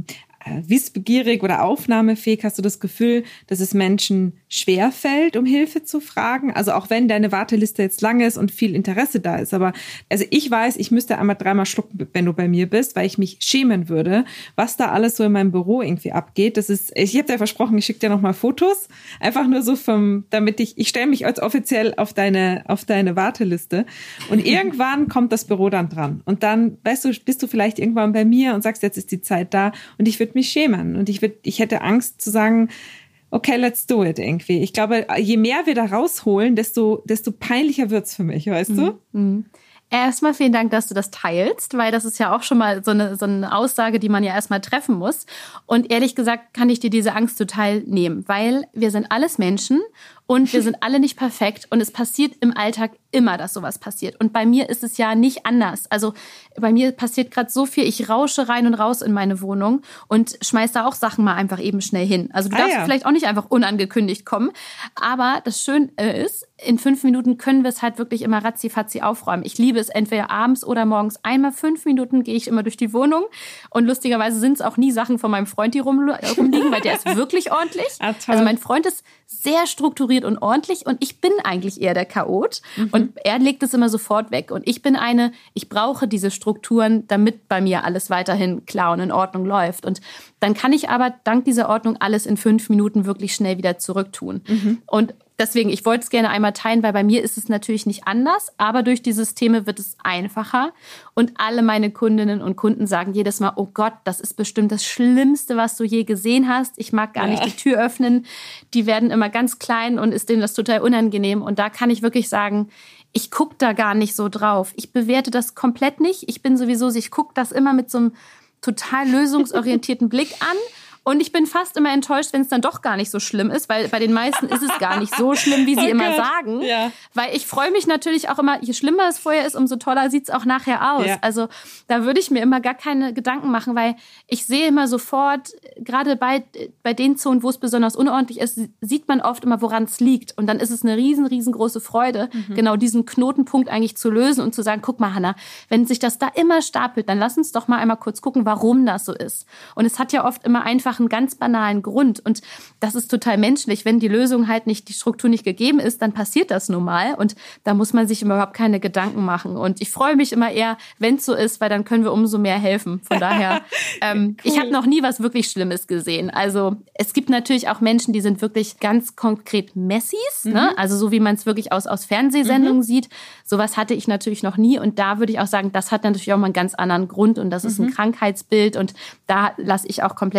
wissbegierig oder aufnahmefähig? Hast du das Gefühl, dass es Menschen schwerfällt, um Hilfe zu fragen? Also auch wenn deine Warteliste jetzt lang ist und viel Interesse da ist. Aber also ich weiß, ich müsste einmal 3-mal schlucken, wenn du bei mir bist, weil ich mich schämen würde, was da alles so in meinem Büro irgendwie abgeht. Ich habe dir versprochen, ich schicke dir nochmal Fotos. Einfach nur so damit ich stelle mich als offiziell auf deine Warteliste. Und irgendwann kommt das Büro dann dran. Und dann, weißt du, bist du vielleicht irgendwann bei mir und sagst, jetzt ist die Zeit da und ich würde mich schämen. Und ich hätte Angst zu sagen, okay, let's do it irgendwie. Ich glaube, je mehr wir da rausholen, desto peinlicher wird's für mich, weißt du? Erstmal vielen Dank, dass du das teilst, weil das ist ja auch schon mal so eine Aussage, die man ja erstmal treffen muss. Und ehrlich gesagt kann ich dir diese Angst total nehmen, weil wir sind alles Menschen und wir sind alle nicht perfekt und es passiert im Alltag immer, dass sowas passiert. Und bei mir ist es ja nicht anders. Also bei mir passiert gerade so viel, ich rausche rein und raus in meine Wohnung und schmeiß da auch Sachen mal einfach eben schnell hin. Also du darfst vielleicht auch nicht einfach unangekündigt kommen. Aber das Schöne ist, in 5 Minuten können wir es halt wirklich immer ratzi-fatzi aufräumen. Ich liebe es entweder abends oder morgens. Einmal 5 Minuten gehe ich immer durch die Wohnung. Und lustigerweise sind es auch nie Sachen von meinem Freund, die rumliegen, weil der ist wirklich ordentlich. Also mein Freund ist sehr strukturiert und ordentlich und ich bin eigentlich eher der Chaot. Und er legt es immer sofort weg. Und ich bin ich brauche diese Strukturen, damit bei mir alles weiterhin klar und in Ordnung läuft. Und dann kann ich aber dank dieser Ordnung alles in 5 Minuten wirklich schnell wieder zurücktun. Und deswegen, ich wollte es gerne einmal teilen, weil bei mir ist es natürlich nicht anders, aber durch die Systeme wird es einfacher. Und alle meine Kundinnen und Kunden sagen jedes Mal, oh Gott, das ist bestimmt das Schlimmste, was du je gesehen hast. Ich mag gar nicht die Tür öffnen. Die werden immer ganz klein und ist denen das total unangenehm. Und da kann ich wirklich sagen, ich gucke da gar nicht so drauf. Ich bewerte das komplett nicht. Ich bin sowieso, ich gucke das immer mit so einem total lösungsorientierten Blick an. Und ich bin fast immer enttäuscht, wenn es dann doch gar nicht so schlimm ist, weil bei den meisten ist es gar nicht so schlimm, wie sie immer sagen. Ja. Weil ich freue mich natürlich auch immer, je schlimmer es vorher ist, umso toller sieht es auch nachher aus. Ja. Also da würde ich mir immer gar keine Gedanken machen, weil ich sehe immer sofort, gerade bei den Zonen, wo es besonders unordentlich ist, sieht man oft immer, woran es liegt. Und dann ist es eine riesengroße Freude, genau diesen Knotenpunkt eigentlich zu lösen und zu sagen, guck mal, Hanna, wenn sich das da immer stapelt, dann lass uns doch mal einmal kurz gucken, warum das so ist. Und es hat ja oft immer einfach einen ganz banalen Grund. Und das ist total menschlich. Wenn die Lösung halt nicht, die Struktur nicht gegeben ist, dann passiert das nun mal. Und da muss man sich überhaupt keine Gedanken machen. Und ich freue mich immer eher, wenn es so ist, weil dann können wir umso mehr helfen. Von daher, cool. Ich habe noch nie was wirklich Schlimmes gesehen. Also es gibt natürlich auch Menschen, die sind wirklich ganz konkret Messis, ne? Also so wie man es wirklich aus Fernsehsendungen sieht. Sowas hatte ich natürlich noch nie. Und da würde ich auch sagen, das hat natürlich auch mal einen ganz anderen Grund. Und das ist ein Krankheitsbild. Und da lasse ich auch komplett die Finger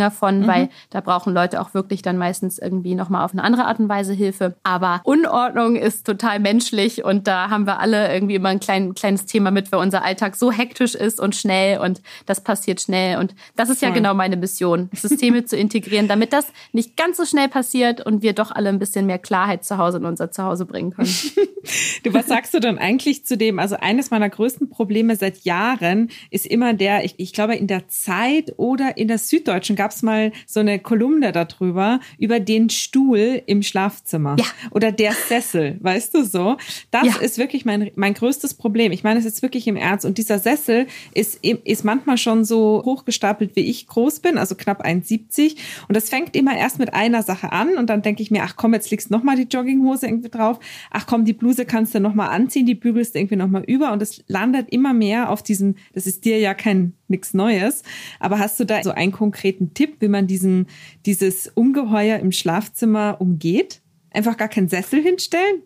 Finger von, weil da brauchen Leute auch wirklich dann meistens irgendwie nochmal auf eine andere Art und Weise Hilfe. Aber Unordnung ist total menschlich und da haben wir alle irgendwie immer ein kleines Thema mit, weil unser Alltag so hektisch ist und schnell und das passiert schnell. Und das ist ja genau meine Mission, Systeme zu integrieren, damit das nicht ganz so schnell passiert und wir doch alle ein bisschen mehr Klarheit zu Hause in unser Zuhause bringen können. Du, was sagst du denn eigentlich zu dem? Also eines meiner größten Probleme seit Jahren ist immer ich glaube in der Zeit oder in der Süddeutschen gab es mal so eine Kolumne darüber, über den Stuhl im Schlafzimmer oder der Sessel, weißt du so? Das ist wirklich mein größtes Problem. Ich meine es jetzt wirklich im Ernst. Und dieser Sessel ist manchmal schon so hochgestapelt, wie ich groß bin, also knapp 1,70. Und das fängt immer erst mit einer Sache an und dann denke ich mir, ach komm, jetzt legst du nochmal die Jogginghose irgendwie drauf. Ach komm, die Bluse kannst du nochmal anziehen, die bügelst du irgendwie nochmal über. Und es landet immer mehr auf diesem, das ist dir ja nichts Neues. Aber hast du da so einen konkreten Tipp, wie man dieses Ungeheuer im Schlafzimmer umgeht? Einfach gar keinen Sessel hinstellen?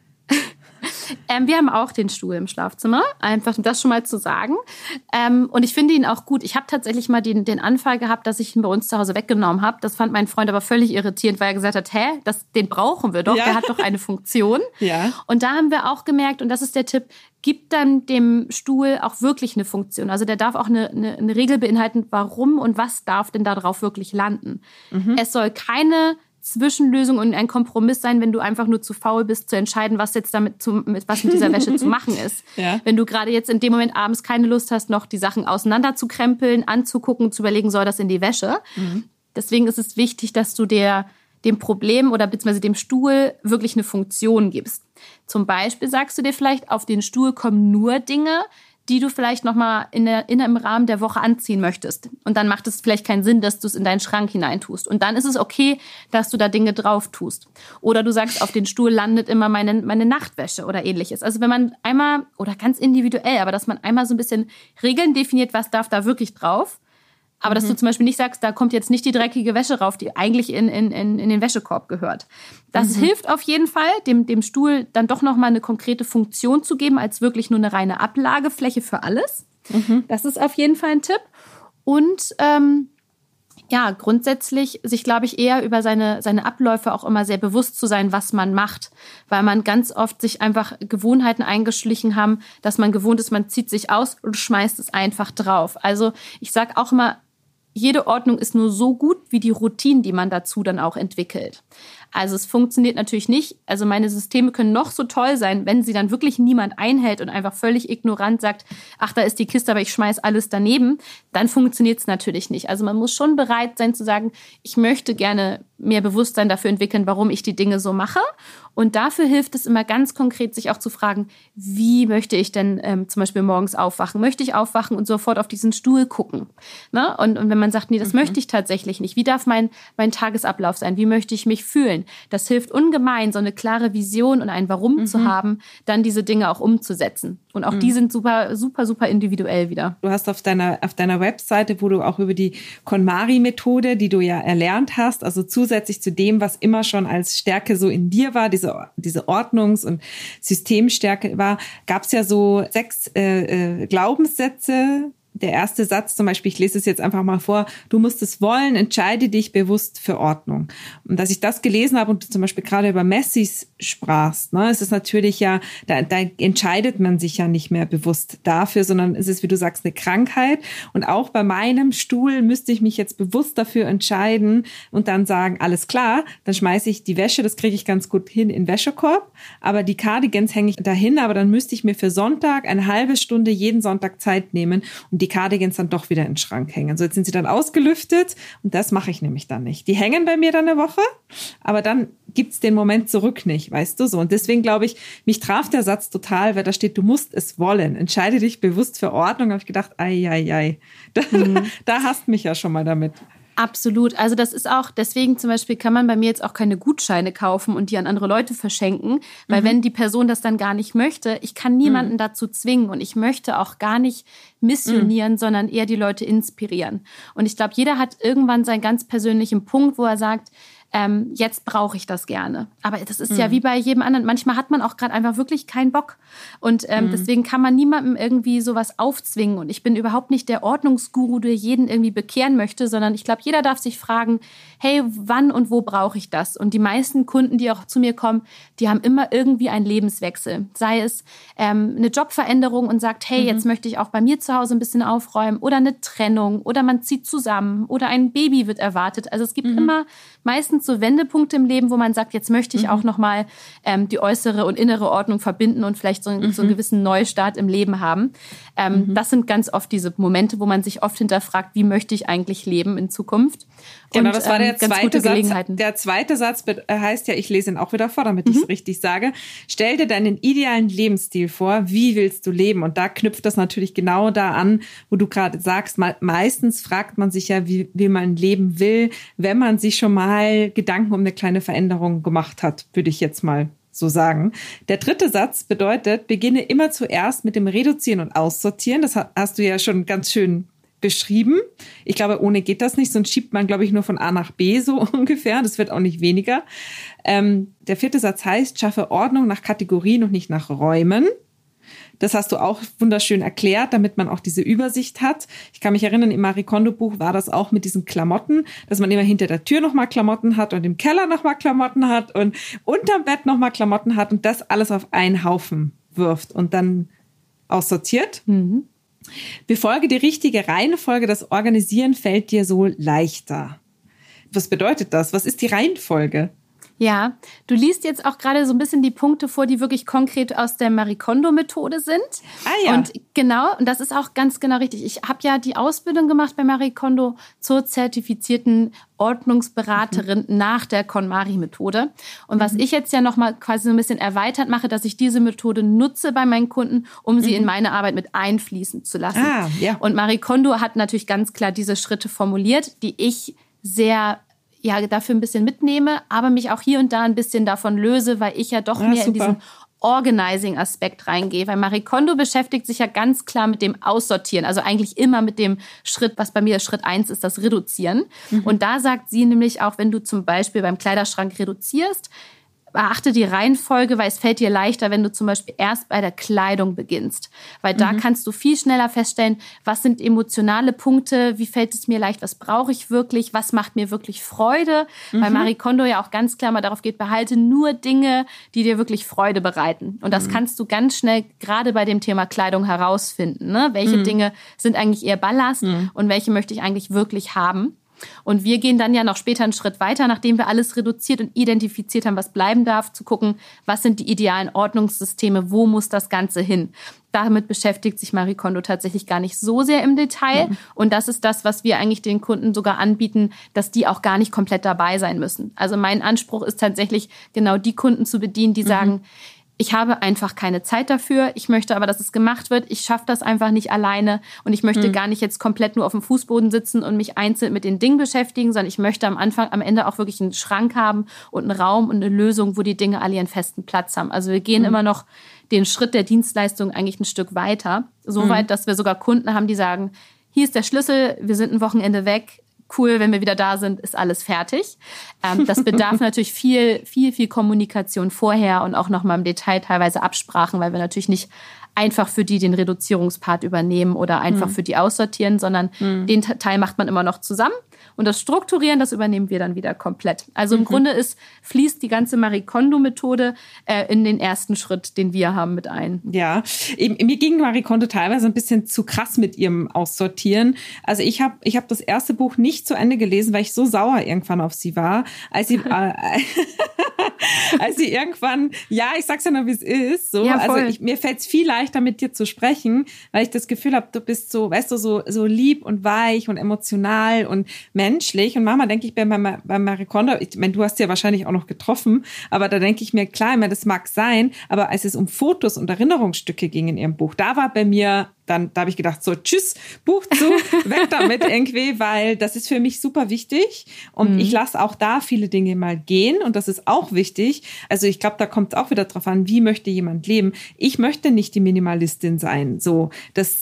Wir haben auch den Stuhl im Schlafzimmer, einfach um das schon mal zu sagen. Und ich finde ihn auch gut. Ich habe tatsächlich mal den Anfall gehabt, dass ich ihn bei uns zu Hause weggenommen habe. Das fand mein Freund aber völlig irritierend, weil er gesagt hat, den brauchen wir doch, der hat doch eine Funktion. Ja. Und da haben wir auch gemerkt, und das ist der Tipp, gibt dann dem Stuhl auch wirklich eine Funktion. Also der darf auch eine Regel beinhalten, warum und was darf denn da drauf wirklich landen. Es soll keine Zwischenlösung und ein Kompromiss sein, wenn du einfach nur zu faul bist, zu entscheiden, was jetzt was mit dieser Wäsche zu machen ist. Ja. Wenn du gerade jetzt in dem Moment abends keine Lust hast, noch die Sachen auseinander zu krempeln, anzugucken, zu überlegen, soll das in die Wäsche? Deswegen ist es wichtig, dass du dem Problem oder beziehungsweise dem Stuhl wirklich eine Funktion gibst. Zum Beispiel sagst du dir vielleicht, auf den Stuhl kommen nur Dinge, die du vielleicht nochmal im Rahmen der Woche anziehen möchtest. Und dann macht es vielleicht keinen Sinn, dass du es in deinen Schrank hineintust. Und dann ist es okay, dass du da Dinge drauf tust. Oder du sagst, auf den Stuhl landet immer meine Nachtwäsche oder ähnliches. Also wenn man einmal, oder ganz individuell, aber dass man einmal so ein bisschen Regeln definiert, was darf da wirklich drauf. Aber dass du zum Beispiel nicht sagst, da kommt jetzt nicht die dreckige Wäsche rauf, die eigentlich in den Wäschekorb gehört. Das hilft auf jeden Fall, dem Stuhl dann doch nochmal eine konkrete Funktion zu geben, als wirklich nur eine reine Ablagefläche für alles. Das ist auf jeden Fall ein Tipp. Und grundsätzlich sich, glaube ich, eher über seine Abläufe auch immer sehr bewusst zu sein, was man macht. Weil man ganz oft sich einfach Gewohnheiten eingeschlichen haben, dass man gewohnt ist, man zieht sich aus und schmeißt es einfach drauf. Also ich sage auch immer, jede Ordnung ist nur so gut wie die Routinen, die man dazu dann auch entwickelt. Also es funktioniert natürlich nicht. Also meine Systeme können noch so toll sein, wenn sie dann wirklich niemand einhält und einfach völlig ignorant sagt, ach, da ist die Kiste, aber ich schmeiß alles daneben, dann funktioniert es natürlich nicht. Also man muss schon bereit sein zu sagen, ich möchte gerne mehr Bewusstsein dafür entwickeln, warum ich die Dinge so mache. Und dafür hilft es immer ganz konkret, sich auch zu fragen, wie möchte ich denn zum Beispiel morgens aufwachen? Möchte ich aufwachen und sofort auf diesen Stuhl gucken? Ne? Und wenn man sagt, nee, das möchte ich tatsächlich nicht. Wie darf mein Tagesablauf sein? Wie möchte ich mich fühlen? Das hilft ungemein, so eine klare Vision und ein Warum zu haben, dann diese Dinge auch umzusetzen. Und auch die sind super, super, super individuell wieder. Du hast auf deiner Webseite, wo du auch über die KonMari-Methode, die du ja erlernt hast, also zusätzlich zu dem, was immer schon als Stärke so in dir war, diese Ordnungs- und Systemstärke war, gab es ja so 6 Glaubenssätze. Der erste Satz zum Beispiel, ich lese es jetzt einfach mal vor, du musst es wollen, entscheide dich bewusst für Ordnung. Und dass ich das gelesen habe und du zum Beispiel gerade über Messis sprachst, ne, es ist natürlich ja, da entscheidet man sich ja nicht mehr bewusst dafür, sondern es ist, wie du sagst, eine Krankheit. Und auch bei meinem Stuhl müsste ich mich jetzt bewusst dafür entscheiden und dann sagen, alles klar, dann schmeiße ich die Wäsche, das kriege ich ganz gut hin in den Wäschekorb, aber die Cardigans hänge ich dahin, aber dann müsste ich mir für Sonntag eine halbe Stunde jeden Sonntag Zeit nehmen und die Cardigans dann doch wieder in den Schrank hängen. So, jetzt sind sie dann ausgelüftet und das mache ich nämlich dann nicht. Die hängen bei mir dann eine Woche, aber dann gibt's den Moment zurück nicht, weißt du so. Und deswegen glaube ich, mich traf der Satz total, weil da steht, du musst es wollen. Entscheide dich bewusst für Ordnung. Da habe ich gedacht, da hasst mich ja schon mal damit. Absolut. Also das ist auch, deswegen zum Beispiel kann man bei mir jetzt auch keine Gutscheine kaufen und die an andere Leute verschenken, weil wenn die Person das dann gar nicht möchte, ich kann niemanden dazu zwingen und ich möchte auch gar nicht missionieren, sondern eher die Leute inspirieren. Und ich glaube, jeder hat irgendwann seinen ganz persönlichen Punkt, wo er sagt, jetzt brauche ich das gerne. Aber das ist ja wie bei jedem anderen. Manchmal hat man auch gerade einfach wirklich keinen Bock. Und deswegen kann man niemandem irgendwie sowas aufzwingen. Und ich bin überhaupt nicht der Ordnungsguru, der jeden irgendwie bekehren möchte, sondern ich glaube, jeder darf sich fragen, hey, wann und wo brauche ich das? Und die meisten Kunden, die auch zu mir kommen, die haben immer irgendwie einen Lebenswechsel. Sei es eine Jobveränderung und sagt, hey, jetzt möchte ich auch bei mir zu Hause ein bisschen aufräumen, oder eine Trennung, oder man zieht zusammen, oder ein Baby wird erwartet. Also es gibt immer meistens so Wendepunkte im Leben, wo man sagt, jetzt möchte ich auch nochmal die äußere und innere Ordnung verbinden und vielleicht so einen gewissen Neustart im Leben haben. Das sind ganz oft diese Momente, wo man sich oft hinterfragt, wie möchte ich eigentlich leben in Zukunft? Genau, und, das war der zweite Satz. Gelegenheiten. Der zweite Satz heißt ja, ich lese ihn auch wieder vor, damit ich es richtig sage. Stell dir deinen idealen Lebensstil vor, wie willst du leben? Und da knüpft das natürlich genau da an, wo du gerade sagst, meistens fragt man sich ja, wie man leben will, wenn man sich schon mal Gedanken um eine kleine Veränderung gemacht hat, würde ich jetzt mal so sagen. Der dritte Satz bedeutet, beginne immer zuerst mit dem Reduzieren und Aussortieren. Das hast du ja schon ganz schön beschrieben. Ich glaube, ohne geht das nicht, sonst schiebt man, glaube ich, nur von A nach B so ungefähr. Das wird auch nicht weniger. Der vierte Satz heißt, schaffe Ordnung nach Kategorien und nicht nach Räumen. Das hast du auch wunderschön erklärt, damit man auch diese Übersicht hat. Ich kann mich erinnern, im Marie Kondo-Buch war das auch mit diesen Klamotten, dass man immer hinter der Tür nochmal Klamotten hat und im Keller nochmal Klamotten hat und unterm Bett nochmal Klamotten hat und das alles auf einen Haufen wirft und dann aussortiert. Befolge die richtige Reihenfolge, das Organisieren fällt dir so leichter. Was bedeutet das? Was ist die Reihenfolge? Ja, du liest jetzt auch gerade so ein bisschen die Punkte vor, die wirklich konkret aus der Marie Kondo-Methode sind. Ah ja. Und genau, und das ist auch ganz genau richtig. Ich habe ja die Ausbildung gemacht bei Marie Kondo zur zertifizierten Ordnungsberaterin nach der KonMari-Methode. Und was ich jetzt ja nochmal quasi so ein bisschen erweitert mache, dass ich diese Methode nutze bei meinen Kunden, um sie in meine Arbeit mit einfließen zu lassen. Ah, ja. Und Marie Kondo hat natürlich ganz klar diese Schritte formuliert, die ich sehr dafür ein bisschen mitnehme, aber mich auch hier und da ein bisschen davon löse, weil ich ja doch mehr in diesen Organizing-Aspekt reingehe. Weil Marie Kondo beschäftigt sich ja ganz klar mit dem Aussortieren, also eigentlich immer mit dem Schritt, was bei mir Schritt 1 ist, das Reduzieren. Und da sagt sie nämlich auch, wenn du zum Beispiel beim Kleiderschrank reduzierst, beachte die Reihenfolge, weil es fällt dir leichter, wenn du zum Beispiel erst bei der Kleidung beginnst. Weil da kannst du viel schneller feststellen, was sind emotionale Punkte, wie fällt es mir leicht, was brauche ich wirklich, was macht mir wirklich Freude. Weil Marie Kondo ja auch ganz klar mal darauf geht, behalte nur Dinge, die dir wirklich Freude bereiten. Und das kannst du ganz schnell gerade bei dem Thema Kleidung herausfinden. Ne? Welche Dinge sind eigentlich eher Ballast und welche möchte ich eigentlich wirklich haben. Und wir gehen dann ja noch später einen Schritt weiter, nachdem wir alles reduziert und identifiziert haben, was bleiben darf, zu gucken, was sind die idealen Ordnungssysteme, wo muss das Ganze hin. Damit beschäftigt sich Marie Kondo tatsächlich gar nicht so sehr im Detail. Und das ist das, was wir eigentlich den Kunden sogar anbieten, dass die auch gar nicht komplett dabei sein müssen. Also mein Anspruch ist tatsächlich, genau die Kunden zu bedienen, die sagen, ich habe einfach keine Zeit dafür. Ich möchte aber, dass es gemacht wird. Ich schaffe das einfach nicht alleine. Und ich möchte gar nicht jetzt komplett nur auf dem Fußboden sitzen und mich einzeln mit den Dingen beschäftigen, sondern ich möchte am Ende auch wirklich einen Schrank haben und einen Raum und eine Lösung, wo die Dinge alle ihren festen Platz haben. Also wir gehen immer noch den Schritt der Dienstleistung eigentlich ein Stück weiter. So weit, dass wir sogar Kunden haben, die sagen, hier ist der Schlüssel, wir sind ein Wochenende weg. Cool, wenn wir wieder da sind, ist alles fertig. Das bedarf natürlich viel Kommunikation vorher und auch nochmal im Detail teilweise Absprachen, weil wir natürlich nicht einfach für die den Reduzierungspart übernehmen oder einfach für die aussortieren, sondern den Teil macht man immer noch zusammen. Und das Strukturieren, das übernehmen wir dann wieder komplett. Also im Grunde fließt die ganze Marie Kondo-Methode in den ersten Schritt, den wir haben, mit ein. Ja, mir ging Marie Kondo teilweise ein bisschen zu krass mit ihrem Aussortieren. Also ich hab das erste Buch nicht zu Ende gelesen, weil ich so sauer irgendwann auf sie war, als sie als sie irgendwann, ich sag's ja noch, wie es ist, so. Ja, also mir fällt's viel leichter, mit dir zu sprechen, weil ich das Gefühl habe, du bist so, weißt du, so lieb und weich und emotional und menschlich. Und manchmal denke ich bei Marie Kondo, ich meine, du hast sie ja wahrscheinlich auch noch getroffen, aber da denke ich mir, klar, das mag sein, aber als es um Fotos und Erinnerungsstücke ging in ihrem Buch, da war bei mir da habe ich gedacht, so tschüss, Buch zu, weg damit irgendwie, weil das ist für mich super wichtig und ich lasse auch da viele Dinge mal gehen und das ist auch wichtig. Also ich glaube, da kommt es auch wieder drauf an, wie möchte jemand leben. Ich möchte nicht die Minimalistin sein, so. Das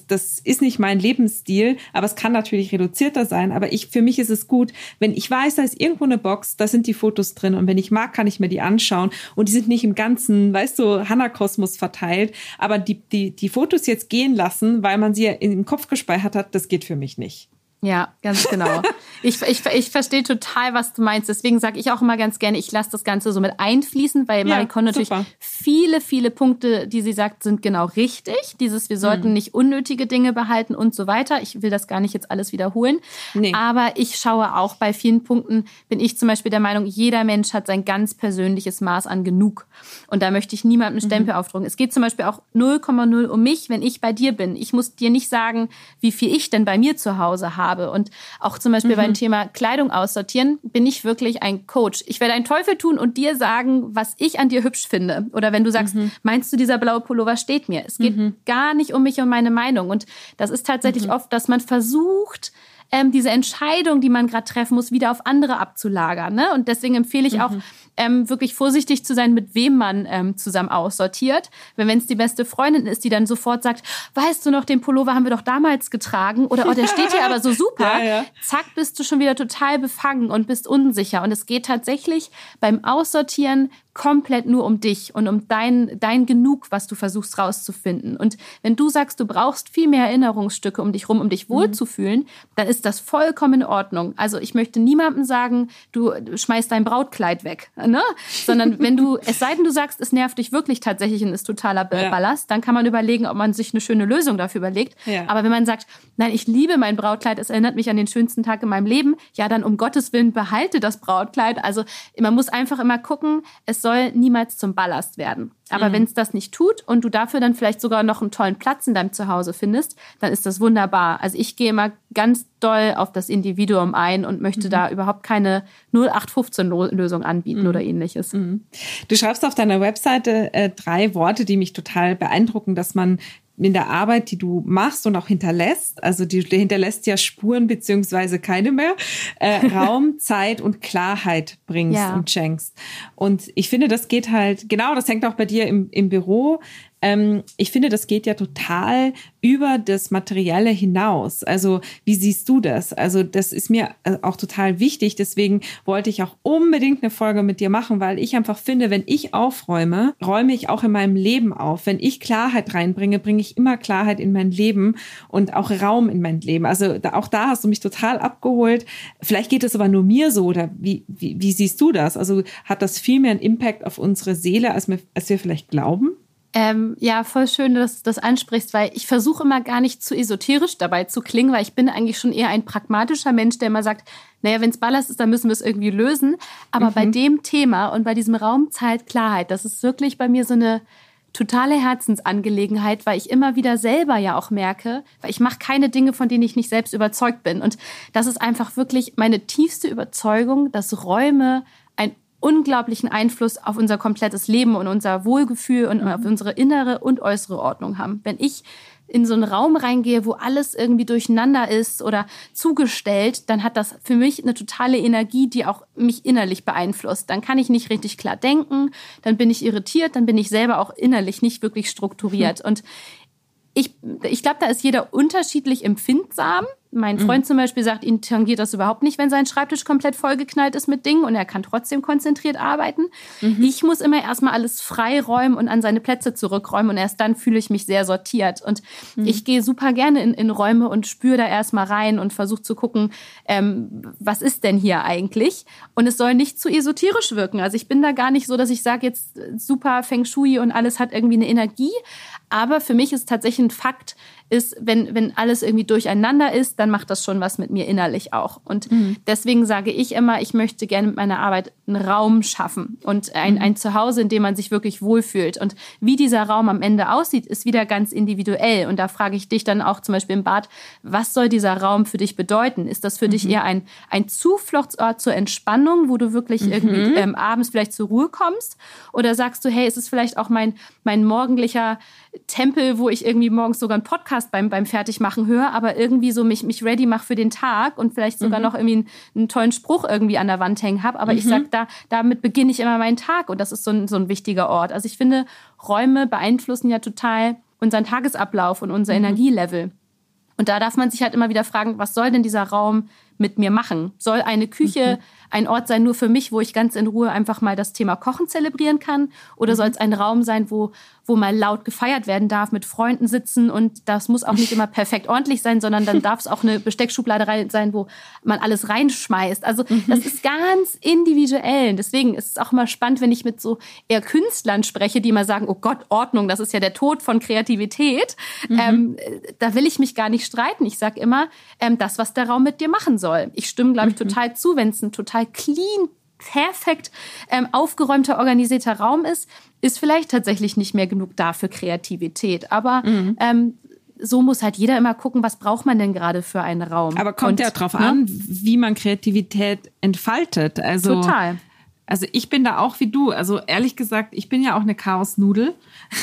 ist nicht mein Lebensstil, aber es kann natürlich reduzierter sein, aber für mich ist es gut, wenn ich weiß, da ist irgendwo eine Box, da sind die Fotos drin und wenn ich mag, kann ich mir die anschauen und die sind nicht im ganzen, weißt du, Hannah-Kosmos verteilt, aber die Fotos jetzt gehen lassen, weil man sie ja im Kopf gespeichert hat, das geht für mich nicht. Ja, ganz genau. Ich verstehe total, was du meinst. Deswegen sage ich auch immer ganz gerne, ich lasse das Ganze so mit einfließen, weil Marie Kondo natürlich viele, viele Punkte, die sie sagt, sind genau richtig. Wir sollten nicht unnötige Dinge behalten und so weiter. Ich will das gar nicht jetzt alles wiederholen. Nee. Aber ich schaue auch bei vielen Punkten, bin ich zum Beispiel der Meinung, jeder Mensch hat sein ganz persönliches Maß an genug. Und da möchte ich niemandem Stempel aufdrücken. Es geht zum Beispiel auch 0,0 um mich, wenn ich bei dir bin. Ich muss dir nicht sagen, wie viel ich denn bei mir zu Hause habe. Und auch zum Beispiel beim Thema Kleidung aussortieren, bin ich wirklich ein Coach. Ich werde einen Teufel tun und dir sagen, was ich an dir hübsch finde. Oder wenn du sagst, meinst du, dieser blaue Pullover steht mir? Es geht gar nicht um mich und meine Meinung. Und das ist tatsächlich oft, dass man versucht, diese Entscheidung, die man gerade treffen muss, wieder auf andere abzulagern. Ne? Und deswegen empfehle ich auch, wirklich vorsichtig zu sein, mit wem man zusammen aussortiert. Wenn es die beste Freundin ist, die dann sofort sagt, weißt du noch, den Pullover haben wir doch damals getragen oder der steht hier aber so super. Ja. Zack, bist du schon wieder total befangen und bist unsicher. Und es geht tatsächlich beim Aussortieren komplett nur um dich und um dein Genug, was du versuchst rauszufinden. Und wenn du sagst, du brauchst viel mehr Erinnerungsstücke um dich rum, um dich wohlzufühlen, dann ist das vollkommen in Ordnung. Also ich möchte niemandem sagen, du schmeißt dein Brautkleid weg, ne? Sondern es sei denn, du sagst, es nervt dich wirklich tatsächlich und ist totaler Ballast, dann kann man überlegen, ob man sich eine schöne Lösung dafür überlegt. Ja. Aber wenn man sagt, nein, ich liebe mein Brautkleid, es erinnert mich an den schönsten Tag in meinem Leben, ja, dann um Gottes Willen behalte das Brautkleid. Also man muss einfach immer gucken, es soll niemals zum Ballast werden. Aber wenn es das nicht tut und du dafür dann vielleicht sogar noch einen tollen Platz in deinem Zuhause findest, dann ist das wunderbar. Also ich gehe immer ganz doll auf das Individuum ein und möchte da überhaupt keine 0815-Lösung anbieten oder ähnliches. Du schreibst auf deiner Webseite 3 Worte, die mich total beeindrucken, dass man in der Arbeit, die du machst und auch hinterlässt, also du hinterlässt ja Spuren beziehungsweise keine mehr, Raum, Zeit und Klarheit bringst und schenkst. Und ich finde, das geht halt, genau, das hängt auch bei dir im Büro. Ich finde, das geht ja total über das Materielle hinaus. Also wie siehst du das? Also das ist mir auch total wichtig. Deswegen wollte ich auch unbedingt eine Folge mit dir machen, weil ich einfach finde, wenn ich aufräume, räume ich auch in meinem Leben auf. Wenn ich Klarheit reinbringe, bringe ich immer Klarheit in mein Leben und auch Raum in mein Leben. Also auch da hast du mich total abgeholt. Vielleicht geht es aber nur mir so, oder wie siehst du das? Also hat das viel mehr einen Impact auf unsere Seele, als wir vielleicht glauben? Ja, voll schön, dass du das ansprichst, weil ich versuche immer gar nicht zu esoterisch dabei zu klingen, weil ich bin eigentlich schon eher ein pragmatischer Mensch, der immer sagt, naja, wenn es Ballast ist, dann müssen wir es irgendwie lösen. Aber bei dem Thema und bei diesem Raum, Zeit, Klarheit, das ist wirklich bei mir so eine totale Herzensangelegenheit, weil ich immer wieder selber ja auch merke, weil ich mache keine Dinge, von denen ich nicht selbst überzeugt bin. Und das ist einfach wirklich meine tiefste Überzeugung, dass Räume ein unglaublichen Einfluss auf unser komplettes Leben und unser Wohlgefühl und auf unsere innere und äußere Ordnung haben. Wenn ich in so einen Raum reingehe, wo alles irgendwie durcheinander ist oder zugestellt, dann hat das für mich eine totale Energie, die auch mich innerlich beeinflusst. Dann kann ich nicht richtig klar denken, dann bin ich irritiert, dann bin ich selber auch innerlich nicht wirklich strukturiert. Und ich glaube, da ist jeder unterschiedlich empfindsam. Mein Freund zum Beispiel sagt, ihn tangiert das überhaupt nicht, wenn sein Schreibtisch komplett vollgeknallt ist mit Dingen und er kann trotzdem konzentriert arbeiten. Ich muss immer erstmal alles freiräumen und an seine Plätze zurückräumen und erst dann fühle ich mich sehr sortiert. Und ich gehe super gerne in Räume und spüre da erstmal rein und versuche zu gucken, was ist denn hier eigentlich? Und es soll nicht zu esoterisch wirken. Also ich bin da gar nicht so, dass ich sage, jetzt super Feng Shui und alles hat irgendwie eine Energie. Aber für mich ist tatsächlich ein Fakt, ist, wenn alles irgendwie durcheinander ist, dann macht das schon was mit mir innerlich auch. Und deswegen sage ich immer, ich möchte gerne mit meiner Arbeit einen Raum schaffen und ein Zuhause, in dem man sich wirklich wohlfühlt. Und wie dieser Raum am Ende aussieht, ist wieder ganz individuell. Und da frage ich dich dann auch zum Beispiel im Bad, was soll dieser Raum für dich bedeuten? Ist das für dich eher ein Zufluchtsort zur Entspannung, wo du wirklich irgendwie abends vielleicht zur Ruhe kommst? Oder sagst du, hey, es ist vielleicht auch mein morgendlicher Tempel, wo ich irgendwie morgens sogar einen Podcast beim Fertigmachen höre, aber irgendwie so mich ready mache für den Tag und vielleicht sogar noch irgendwie einen tollen Spruch irgendwie an der Wand hängen habe. Aber ich sage, damit beginne ich immer meinen Tag und das ist so ein wichtiger Ort. Also ich finde, Räume beeinflussen ja total unseren Tagesablauf und unser Energielevel. Und da darf man sich halt immer wieder fragen, was soll denn dieser Raum mit mir machen? Soll eine Küche ein Ort sein nur für mich, wo ich ganz in Ruhe einfach mal das Thema Kochen zelebrieren kann? Oder soll es ein Raum sein, wo mal laut gefeiert werden darf, mit Freunden sitzen und das muss auch nicht immer perfekt ordentlich sein, sondern dann darf es auch eine Besteckschublade sein, wo man alles reinschmeißt. Also das ist ganz individuell. Deswegen ist es auch immer spannend, wenn ich mit so eher Künstlern spreche, die mal sagen, oh Gott, Ordnung, das ist ja der Tod von Kreativität. Da will ich mich gar nicht streiten. Ich sage immer, das, was der Raum mit dir machen soll. Ich stimme, glaube ich, total zu, wenn es ein total clean, perfekt aufgeräumter, organisierter Raum ist vielleicht tatsächlich nicht mehr genug da für Kreativität. Aber so muss halt jeder immer gucken, was braucht man denn gerade für einen Raum. Aber kommt ja drauf an, wie man Kreativität entfaltet. Also, total. Also ich bin da auch wie du. Also ehrlich gesagt, ich bin ja auch eine Chaosnudel.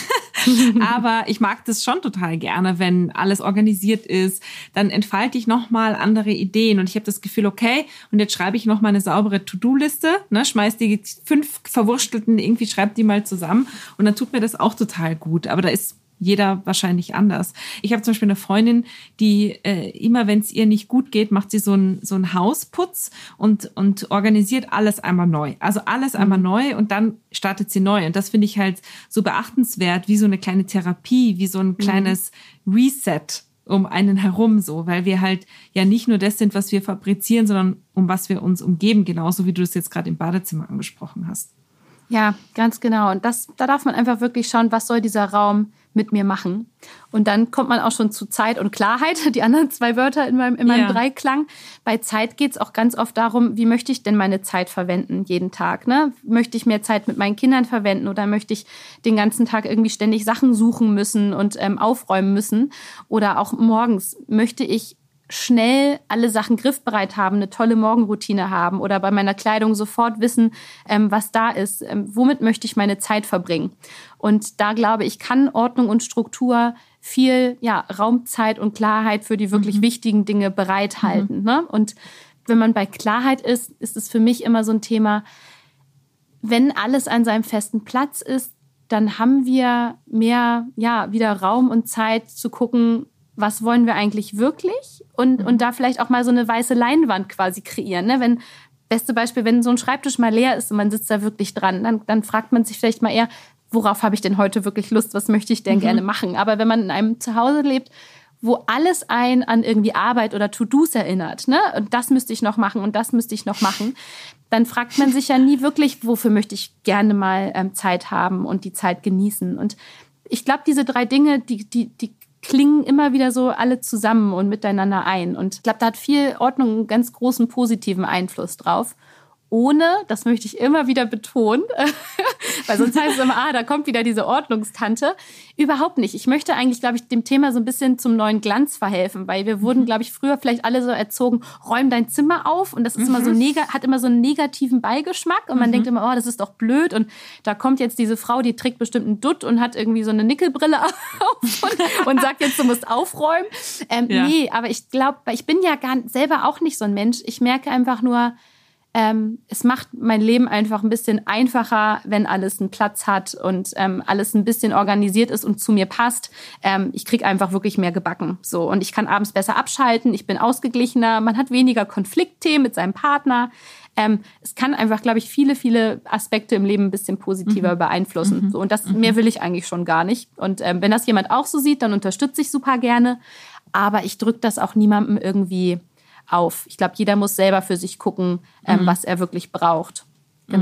Aber ich mag das schon total gerne, wenn alles organisiert ist. Dann entfalte ich nochmal andere Ideen. Und ich habe das Gefühl, okay, und jetzt schreibe ich nochmal eine saubere To-Do-Liste, ne, schmeiß die 5 Verwurstelten, irgendwie schreib die mal zusammen. Und dann tut mir das auch total gut. Aber da ist jeder wahrscheinlich anders. Ich habe zum Beispiel eine Freundin, die immer, wenn es ihr nicht gut geht, macht sie so einen Hausputz und organisiert alles einmal neu. Also alles einmal neu und dann startet sie neu. Und das finde ich halt so beachtenswert, wie so eine kleine Therapie, wie so ein kleines Reset um einen herum so, weil wir halt ja nicht nur das sind, was wir fabrizieren, sondern um was wir uns umgeben, genauso wie du es jetzt gerade im Badezimmer angesprochen hast. Ja, ganz genau. Und da darf man einfach wirklich schauen, was soll dieser Raum mit mir machen. Und dann kommt man auch schon zu Zeit und Klarheit, die anderen 2 Wörter in meinem Dreiklang. Bei Zeit geht es auch ganz oft darum, wie möchte ich denn meine Zeit verwenden jeden Tag? Ne? Möchte ich mehr Zeit mit meinen Kindern verwenden oder möchte ich den ganzen Tag irgendwie ständig Sachen suchen müssen und aufräumen müssen? Oder auch morgens möchte ich schnell alle Sachen griffbereit haben, eine tolle Morgenroutine haben oder bei meiner Kleidung sofort wissen, was da ist. Womit möchte ich meine Zeit verbringen? Und da glaube ich, kann Ordnung und Struktur viel Raumzeit und Klarheit für die wirklich wichtigen Dinge bereithalten. Ne? Und wenn man bei Klarheit ist es für mich immer so ein Thema, wenn alles an seinem festen Platz ist, dann haben wir mehr wieder Raum und Zeit zu gucken, was wollen wir eigentlich wirklich? Und da vielleicht auch mal so eine weiße Leinwand quasi kreieren. Ne? Beste Beispiel, wenn so ein Schreibtisch mal leer ist und man sitzt da wirklich dran, dann fragt man sich vielleicht mal eher, worauf habe ich denn heute wirklich Lust? Was möchte ich denn gerne machen? Aber wenn man in einem Zuhause lebt, wo alles einen an irgendwie Arbeit oder To-Dos erinnert, ne? Und das müsste ich noch machen und das müsste ich noch machen, dann fragt man sich ja nie wirklich, wofür möchte ich gerne mal Zeit haben und die Zeit genießen. Und ich glaube, diese 3 Dinge, die klingen immer wieder so alle zusammen und miteinander ein. Und ich glaube, da hat viel Ordnung einen ganz großen positiven Einfluss drauf. Ohne, das möchte ich immer wieder betonen, weil sonst heißt es immer, da kommt wieder diese Ordnungstante. Überhaupt nicht. Ich möchte eigentlich, glaube ich, dem Thema so ein bisschen zum neuen Glanz verhelfen, weil wir wurden, glaube ich, früher vielleicht alle so erzogen, räum dein Zimmer auf und das ist immer so hat immer so einen negativen Beigeschmack und man denkt immer, das ist doch blöd und da kommt jetzt diese Frau, die trägt bestimmt einen Dutt und hat irgendwie so eine Nickelbrille auf und sagt jetzt, du musst aufräumen. Nee, aber ich glaube, ich bin ja selber auch nicht so ein Mensch. Ich merke einfach nur, es macht mein Leben einfach ein bisschen einfacher, wenn alles einen Platz hat und alles ein bisschen organisiert ist und zu mir passt. Ich kriege einfach wirklich mehr gebacken. So. Und ich kann abends besser abschalten, ich bin ausgeglichener, man hat weniger Konfliktthemen mit seinem Partner. Es kann einfach, glaube ich, viele, viele Aspekte im Leben ein bisschen positiver beeinflussen. So, und mehr will ich eigentlich schon gar nicht. Und wenn das jemand auch so sieht, dann unterstütze ich super gerne. Aber ich drücke das auch niemandem irgendwie auf. Ich glaube, jeder muss selber für sich gucken, was er wirklich braucht. Genau.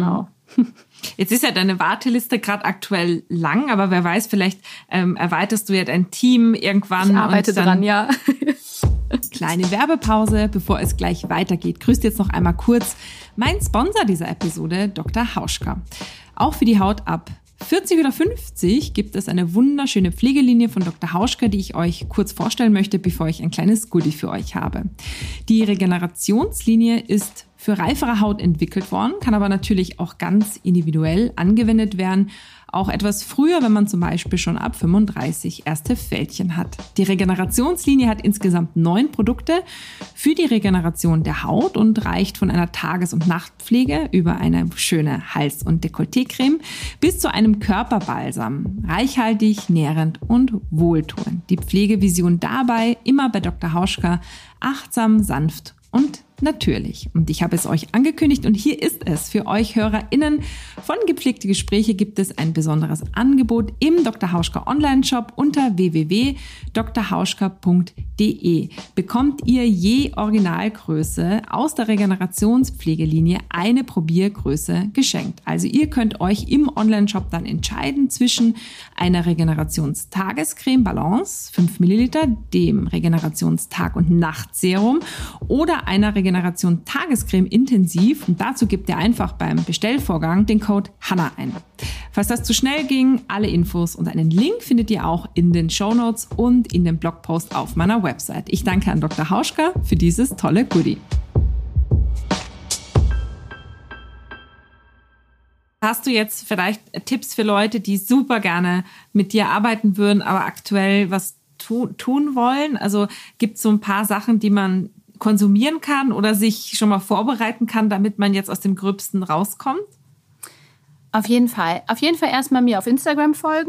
Jetzt ist ja deine Warteliste gerade aktuell lang, aber wer weiß, vielleicht erweiterst du ja dein Team irgendwann. Ich arbeite dran, ja. Kleine Werbepause, bevor es gleich weitergeht. Grüßt jetzt noch einmal kurz mein Sponsor dieser Episode, Dr. Hauschka. Auch für die Haut ab 40 oder 50 gibt es eine wunderschöne Pflegelinie von Dr. Hauschka, die ich euch kurz vorstellen möchte, bevor ich ein kleines Goodie für euch habe. Die Regenerationslinie ist für reifere Haut entwickelt worden, kann aber natürlich auch ganz individuell angewendet werden. Auch etwas früher, wenn man zum Beispiel schon ab 35 erste Fältchen hat. Die Regenerationslinie hat insgesamt 9 Produkte für die Regeneration der Haut und reicht von einer Tages- und Nachtpflege über eine schöne Hals- und Dekolleté-Creme bis zu einem Körperbalsam. Reichhaltig, nährend und wohltuend. Die Pflegevision dabei immer bei Dr. Hauschka achtsam, sanft und natürlich. Und ich habe es euch angekündigt und hier ist es. Für euch HörerInnen von Gepflegte Gespräche gibt es ein besonderes Angebot im Dr. Hauschka Online-Shop unter www.drhauschka.de. Bekommt ihr je Originalgröße aus der Regenerationspflegelinie eine Probiergröße geschenkt. Also ihr könnt euch im Online-Shop dann entscheiden zwischen einer Regenerationstagescreme Balance 5 ml, dem Regenerationstag- und Nachtserum oder einer Regeneration Tagescreme intensiv und dazu gebt ihr einfach beim Bestellvorgang den Code HANNA ein. Falls das zu schnell ging, alle Infos und einen Link findet ihr auch in den Shownotes und in dem Blogpost auf meiner Website. Ich danke an Dr. Hauschka für dieses tolle Goodie. Hast du jetzt vielleicht Tipps für Leute, die super gerne mit dir arbeiten würden, aber aktuell was tun wollen? Also gibt es so ein paar Sachen, die man konsumieren kann oder sich schon mal vorbereiten kann, damit man jetzt aus dem Gröbsten rauskommt? Auf jeden Fall. Auf jeden Fall erstmal mir auf Instagram folgen.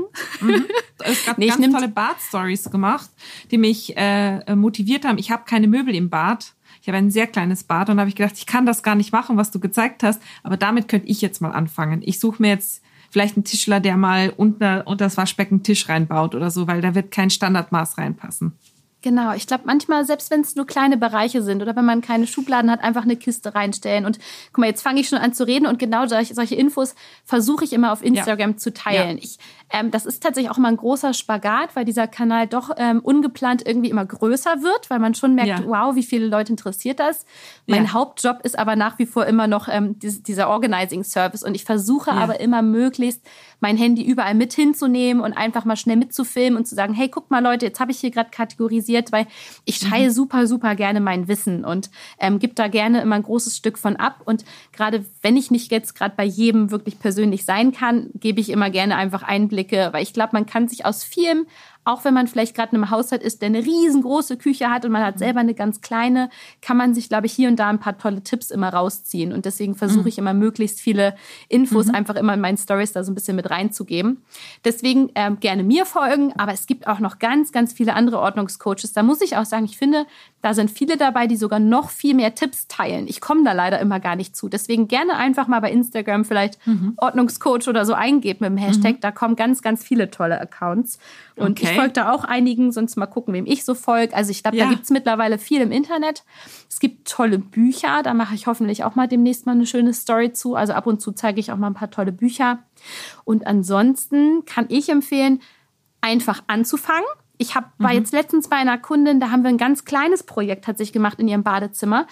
Es gab ganz tolle Bad-Stories gemacht, die mich motiviert haben. Ich habe keine Möbel im Bad. Ich habe ein sehr kleines Bad und habe ich gedacht, ich kann das gar nicht machen, was du gezeigt hast, aber damit könnte ich jetzt mal anfangen. Ich suche mir jetzt vielleicht einen Tischler, der mal unter das Waschbecken einen Tisch reinbaut oder so, weil da wird kein Standardmaß reinpassen. Genau, ich glaube manchmal, selbst wenn es nur kleine Bereiche sind oder wenn man keine Schubladen hat, einfach eine Kiste reinstellen. Und guck mal, jetzt fange ich schon an zu reden und genau solche Infos versuche ich immer auf Instagram zu teilen. Ja. Das ist tatsächlich auch immer ein großer Spagat, weil dieser Kanal doch ungeplant irgendwie immer größer wird, weil man schon merkt, wow, wie viele Leute interessiert das. Mein Hauptjob ist aber nach wie vor immer noch dieser Organizing-Service und ich versuche aber immer möglichst mein Handy überall mit hinzunehmen und einfach mal schnell mitzufilmen und zu sagen, hey, guck mal Leute, jetzt habe ich hier gerade kategorisiert, weil ich teile super, super gerne mein Wissen und gebe da gerne immer ein großes Stück von ab. Und gerade wenn ich nicht jetzt gerade bei jedem wirklich persönlich sein kann, gebe ich immer gerne einfach Einblicke, weil ich glaube, man kann sich aus vielem, auch wenn man vielleicht gerade in einem Haushalt ist, der eine riesengroße Küche hat und man hat selber eine ganz kleine, kann man sich, glaube ich, hier und da ein paar tolle Tipps immer rausziehen. Und deswegen versuche ich immer möglichst viele Infos einfach immer in meinen Stories da so ein bisschen mit reinzugeben. Deswegen gerne mir folgen, aber es gibt auch noch ganz, ganz viele andere Ordnungscoaches. Da muss ich auch sagen, ich finde, da sind viele dabei, die sogar noch viel mehr Tipps teilen. Ich komme da leider immer gar nicht zu. Deswegen gerne einfach mal bei Instagram vielleicht Ordnungscoach oder so eingeben mit dem Hashtag. Da kommen ganz, ganz viele tolle Accounts. Und ich folge da auch einigen, sonst mal gucken, wem ich so folge. Also ich glaube, da gibt es mittlerweile viel im Internet. Es gibt tolle Bücher, da mache ich hoffentlich auch mal demnächst mal eine schöne Story zu. Also ab und zu zeige ich auch mal ein paar tolle Bücher. Und ansonsten kann ich empfehlen, einfach anzufangen. Ich war jetzt letztens bei einer Kundin, da haben wir ein ganz kleines Projekt tatsächlich gemacht in ihrem Badezimmer.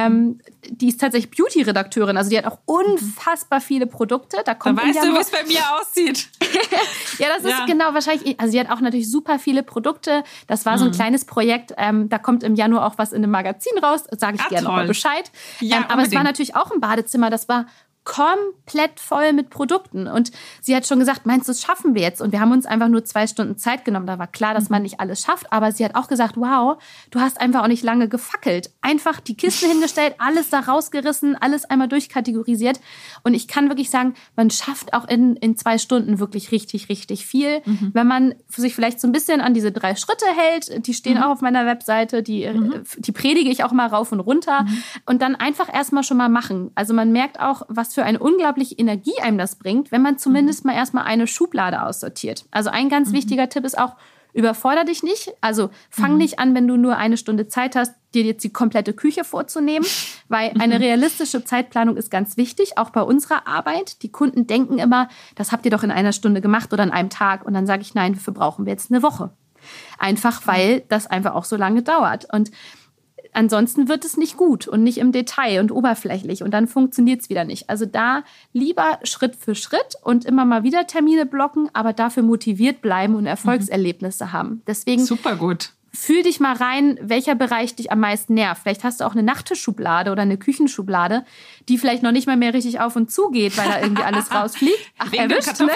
Die ist tatsächlich Beauty-Redakteurin, also die hat auch unfassbar viele Produkte. Da weißt du, wie es bei mir aussieht. Ja, das ist genau wahrscheinlich, also sie hat auch natürlich super viele Produkte. Das war so ein kleines Projekt, da kommt im Januar auch was in einem Magazin raus, sage ich gerne nochmal Bescheid. Aber es war natürlich auch ein Badezimmer, das war komplett voll mit Produkten. Und sie hat schon gesagt, meinst du, das schaffen wir jetzt? Und wir haben uns einfach nur 2 Stunden Zeit genommen. Da war klar, dass man nicht alles schafft. Aber sie hat auch gesagt, wow, du hast einfach auch nicht lange gefackelt. Einfach die Kisten hingestellt, alles da rausgerissen, alles einmal durchkategorisiert. Und ich kann wirklich sagen, man schafft auch in 2 Stunden wirklich richtig, richtig viel. Wenn man sich vielleicht so ein bisschen an diese 3 Schritte hält, die stehen auch auf meiner Webseite, die predige ich auch mal rauf und runter. Und dann einfach erstmal schon mal machen. Also man merkt auch, was für eine unglaubliche Energie einem das bringt, wenn man zumindest mal erstmal eine Schublade aussortiert. Also ein ganz wichtiger Tipp ist auch, überforder dich nicht. Also fang nicht an, wenn du nur 1 Stunde Zeit hast, dir jetzt die komplette Küche vorzunehmen, weil eine realistische Zeitplanung ist ganz wichtig, auch bei unserer Arbeit. Die Kunden denken immer, das habt ihr doch in 1 Stunde gemacht oder an einem Tag. Und dann sage ich, nein, dafür brauchen wir jetzt 1 Woche. Einfach, weil das einfach auch so lange dauert. Und ansonsten wird es nicht gut und nicht im Detail und oberflächlich und dann funktioniert es wieder nicht. Also da lieber Schritt für Schritt und immer mal wieder Termine blocken, aber dafür motiviert bleiben und Erfolgserlebnisse haben. Deswegen super gut. Fühl dich mal rein, welcher Bereich dich am meisten nervt. Vielleicht hast du auch eine Nachttischschublade oder eine Küchenschublade, die vielleicht noch nicht mal mehr richtig auf und zu geht, weil da irgendwie alles rausfliegt. Ach, wegen erwischt, ne?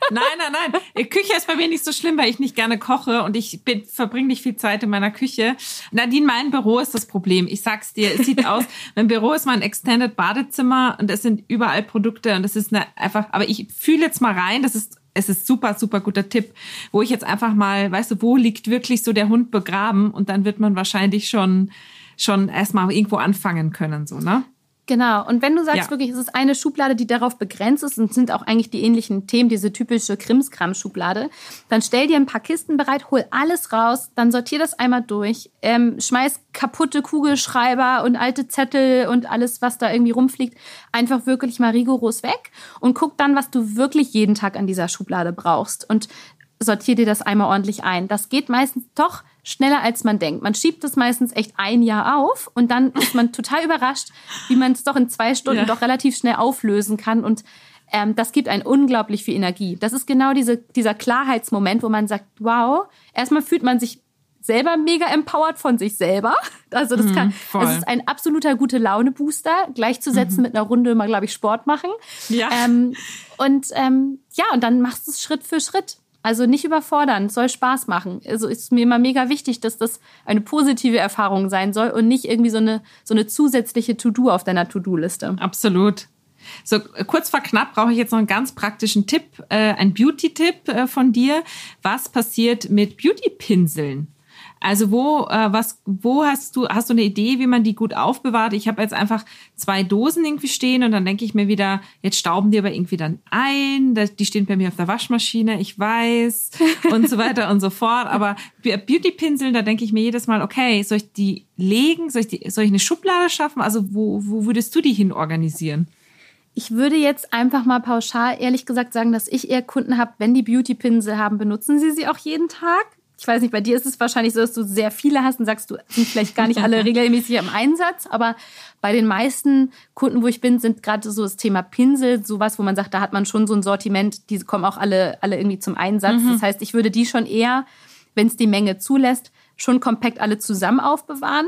Nein. Küche ist bei mir nicht so schlimm, weil ich nicht gerne koche und ich verbringe nicht viel Zeit in meiner Küche. Nadine, mein Büro ist das Problem. Ich sag's dir, es sieht aus, mein Büro ist mein Extended Badezimmer und es sind überall Produkte und es ist einfach, aber ich fühle jetzt mal rein, es ist super, super guter Tipp, wo ich jetzt einfach mal, weißt du, wo liegt wirklich so der Hund begraben und dann wird man wahrscheinlich schon erstmal irgendwo anfangen können, so, ne? Genau. Und wenn du sagst wirklich, es ist eine Schublade, die darauf begrenzt ist und sind auch eigentlich die ähnlichen Themen, diese typische Krimskram-Schublade, dann stell dir ein paar Kisten bereit, hol alles raus, dann sortier das einmal durch, schmeiß kaputte Kugelschreiber und alte Zettel und alles, was da irgendwie rumfliegt, einfach wirklich mal rigoros weg und guck dann, was du wirklich jeden Tag an dieser Schublade brauchst und sortier dir das einmal ordentlich ein. Das geht meistens doch schneller, als man denkt. Man schiebt es meistens echt 1 Jahr auf und dann ist man total überrascht, wie man es doch in 2 Stunden doch relativ schnell auflösen kann und das gibt einen unglaublich viel Energie. Das ist genau dieser Klarheitsmoment, wo man sagt, wow, erstmal fühlt man sich selber mega empowered von sich selber. Also das ist ein absoluter Gute-Laune-Booster, gleichzusetzen mit einer Runde mal, glaube ich, Sport machen. Ja. Und dann machst du es Schritt für Schritt. Also nicht überfordern, es soll Spaß machen. Also ist mir immer mega wichtig, dass das eine positive Erfahrung sein soll und nicht irgendwie so eine zusätzliche To-Do auf deiner To-Do-Liste. Absolut. So, kurz vor knapp brauche ich jetzt noch einen ganz praktischen Tipp, einen Beauty-Tipp von dir. Was passiert mit Beauty-Pinseln? Also wo hast du eine Idee, wie man die gut aufbewahrt? Ich habe jetzt einfach 2 Dosen irgendwie stehen und dann denke ich mir wieder, jetzt stauben die aber irgendwie dann ein, die stehen bei mir auf der Waschmaschine, ich weiß und so weiter und so fort. Aber Beauty-Pinseln, da denke ich mir jedes Mal, okay, soll ich die legen? Soll ich eine Schublade schaffen? Also wo würdest du die hin organisieren? Ich würde jetzt einfach mal pauschal ehrlich gesagt sagen, dass ich eher Kunden habe, wenn die Beauty-Pinsel haben, benutzen sie auch jeden Tag. Ich weiß nicht, bei dir ist es wahrscheinlich so, dass du sehr viele hast und sagst, du sind vielleicht gar nicht alle regelmäßig im Einsatz. Aber bei den meisten Kunden, wo ich bin, sind gerade so das Thema Pinsel, sowas, wo man sagt, da hat man schon so ein Sortiment, die kommen auch alle irgendwie zum Einsatz. Das heißt, ich würde die schon eher, wenn es die Menge zulässt, schon kompakt alle zusammen aufbewahren.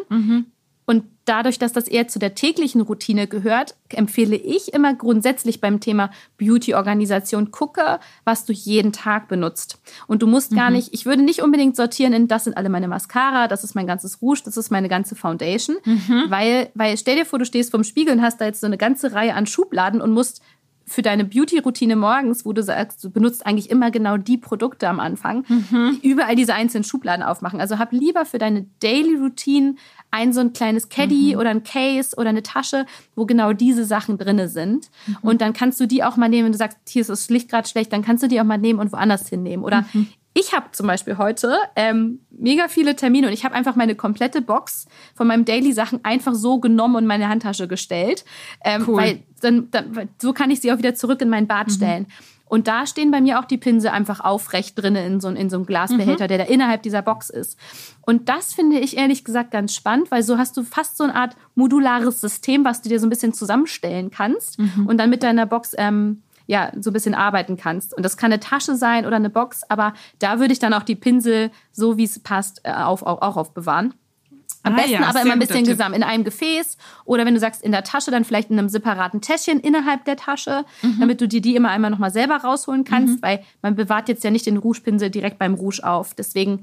Und dadurch, dass das eher zu der täglichen Routine gehört, empfehle ich immer grundsätzlich beim Thema Beauty-Organisation, gucke, was du jeden Tag benutzt. Und du musst gar nicht, ich würde nicht unbedingt sortieren in, das sind alle meine Mascara, das ist mein ganzes Rouge, das ist meine ganze Foundation. Weil stell dir vor, du stehst vorm Spiegel und hast da jetzt so eine ganze Reihe an Schubladen und musst für deine Beauty-Routine morgens, wo du sagst, du benutzt eigentlich immer genau die Produkte am Anfang, überall diese einzelnen Schubladen aufmachen. Also hab lieber für deine Daily-Routine so ein kleines Caddy oder ein Case oder eine Tasche, wo genau diese Sachen drin sind. Und dann kannst du die auch mal nehmen, wenn du sagst, hier ist das Licht gerade schlecht, dann kannst du die auch mal nehmen und woanders hinnehmen. Oder ich habe zum Beispiel heute mega viele Termine und ich habe einfach meine komplette Box von meinen Daily-Sachen einfach so genommen und in meine Handtasche gestellt. Cool. Weil dann so kann ich sie auch wieder zurück in mein Bad stellen. Und da stehen bei mir auch die Pinsel einfach aufrecht drin in so einem Glasbehälter, der da innerhalb dieser Box ist. Und das finde ich ehrlich gesagt ganz spannend, weil so hast du fast so eine Art modulares System, was du dir so ein bisschen zusammenstellen kannst und dann mit deiner Box so ein bisschen arbeiten kannst. Und das kann eine Tasche sein oder eine Box, aber da würde ich dann auch die Pinsel, so wie es passt, auch aufbewahren. Am besten aber immer ein bisschen gesamt in einem Gefäß oder wenn du sagst in der Tasche, dann vielleicht in einem separaten Täschchen innerhalb der Tasche, damit du dir die immer einmal nochmal selber rausholen kannst, weil man bewahrt jetzt ja nicht den Rougepinsel direkt beim Rouge auf. Deswegen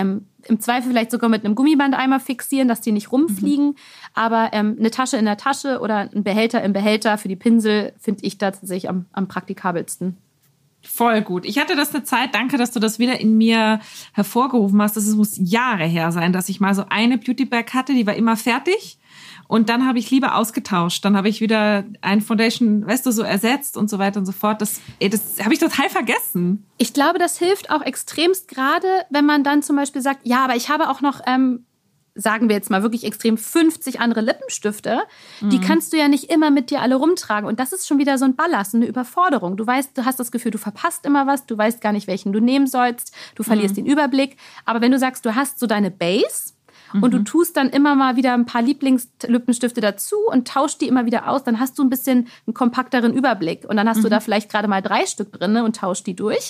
im Zweifel vielleicht sogar mit einem Gummiband einmal fixieren, dass die nicht rumfliegen. Aber eine Tasche in der Tasche oder ein Behälter im Behälter für die Pinsel finde ich tatsächlich am praktikabelsten. Voll gut. Ich hatte das eine Zeit, danke, dass du das wieder in mir hervorgerufen hast. Das muss Jahre her sein, dass ich mal so eine Beauty-Bag hatte, die war immer fertig. Und dann habe ich lieber ausgetauscht. Dann habe ich wieder ein Foundation, weißt du, so ersetzt und so weiter und so fort. Das habe ich total vergessen. Ich glaube, das hilft auch extremst, gerade wenn man dann zum Beispiel sagt, ja, aber ich habe auch noch, sagen wir jetzt mal wirklich extrem 50 andere Lippenstifte. Die kannst du ja nicht immer mit dir alle rumtragen. Und das ist schon wieder so ein Ballast, eine Überforderung. Du weißt, du hast das Gefühl, du verpasst immer was. Du weißt gar nicht, welchen du nehmen sollst. Du verlierst den Überblick. Aber wenn du sagst, du hast so deine Base, und du tust dann immer mal wieder ein paar Lieblingslippensstifte dazu und tauschst die immer wieder aus, dann hast du ein bisschen einen kompakteren Überblick. Und dann hast du da vielleicht gerade mal 3 Stück drin und tauschst die durch.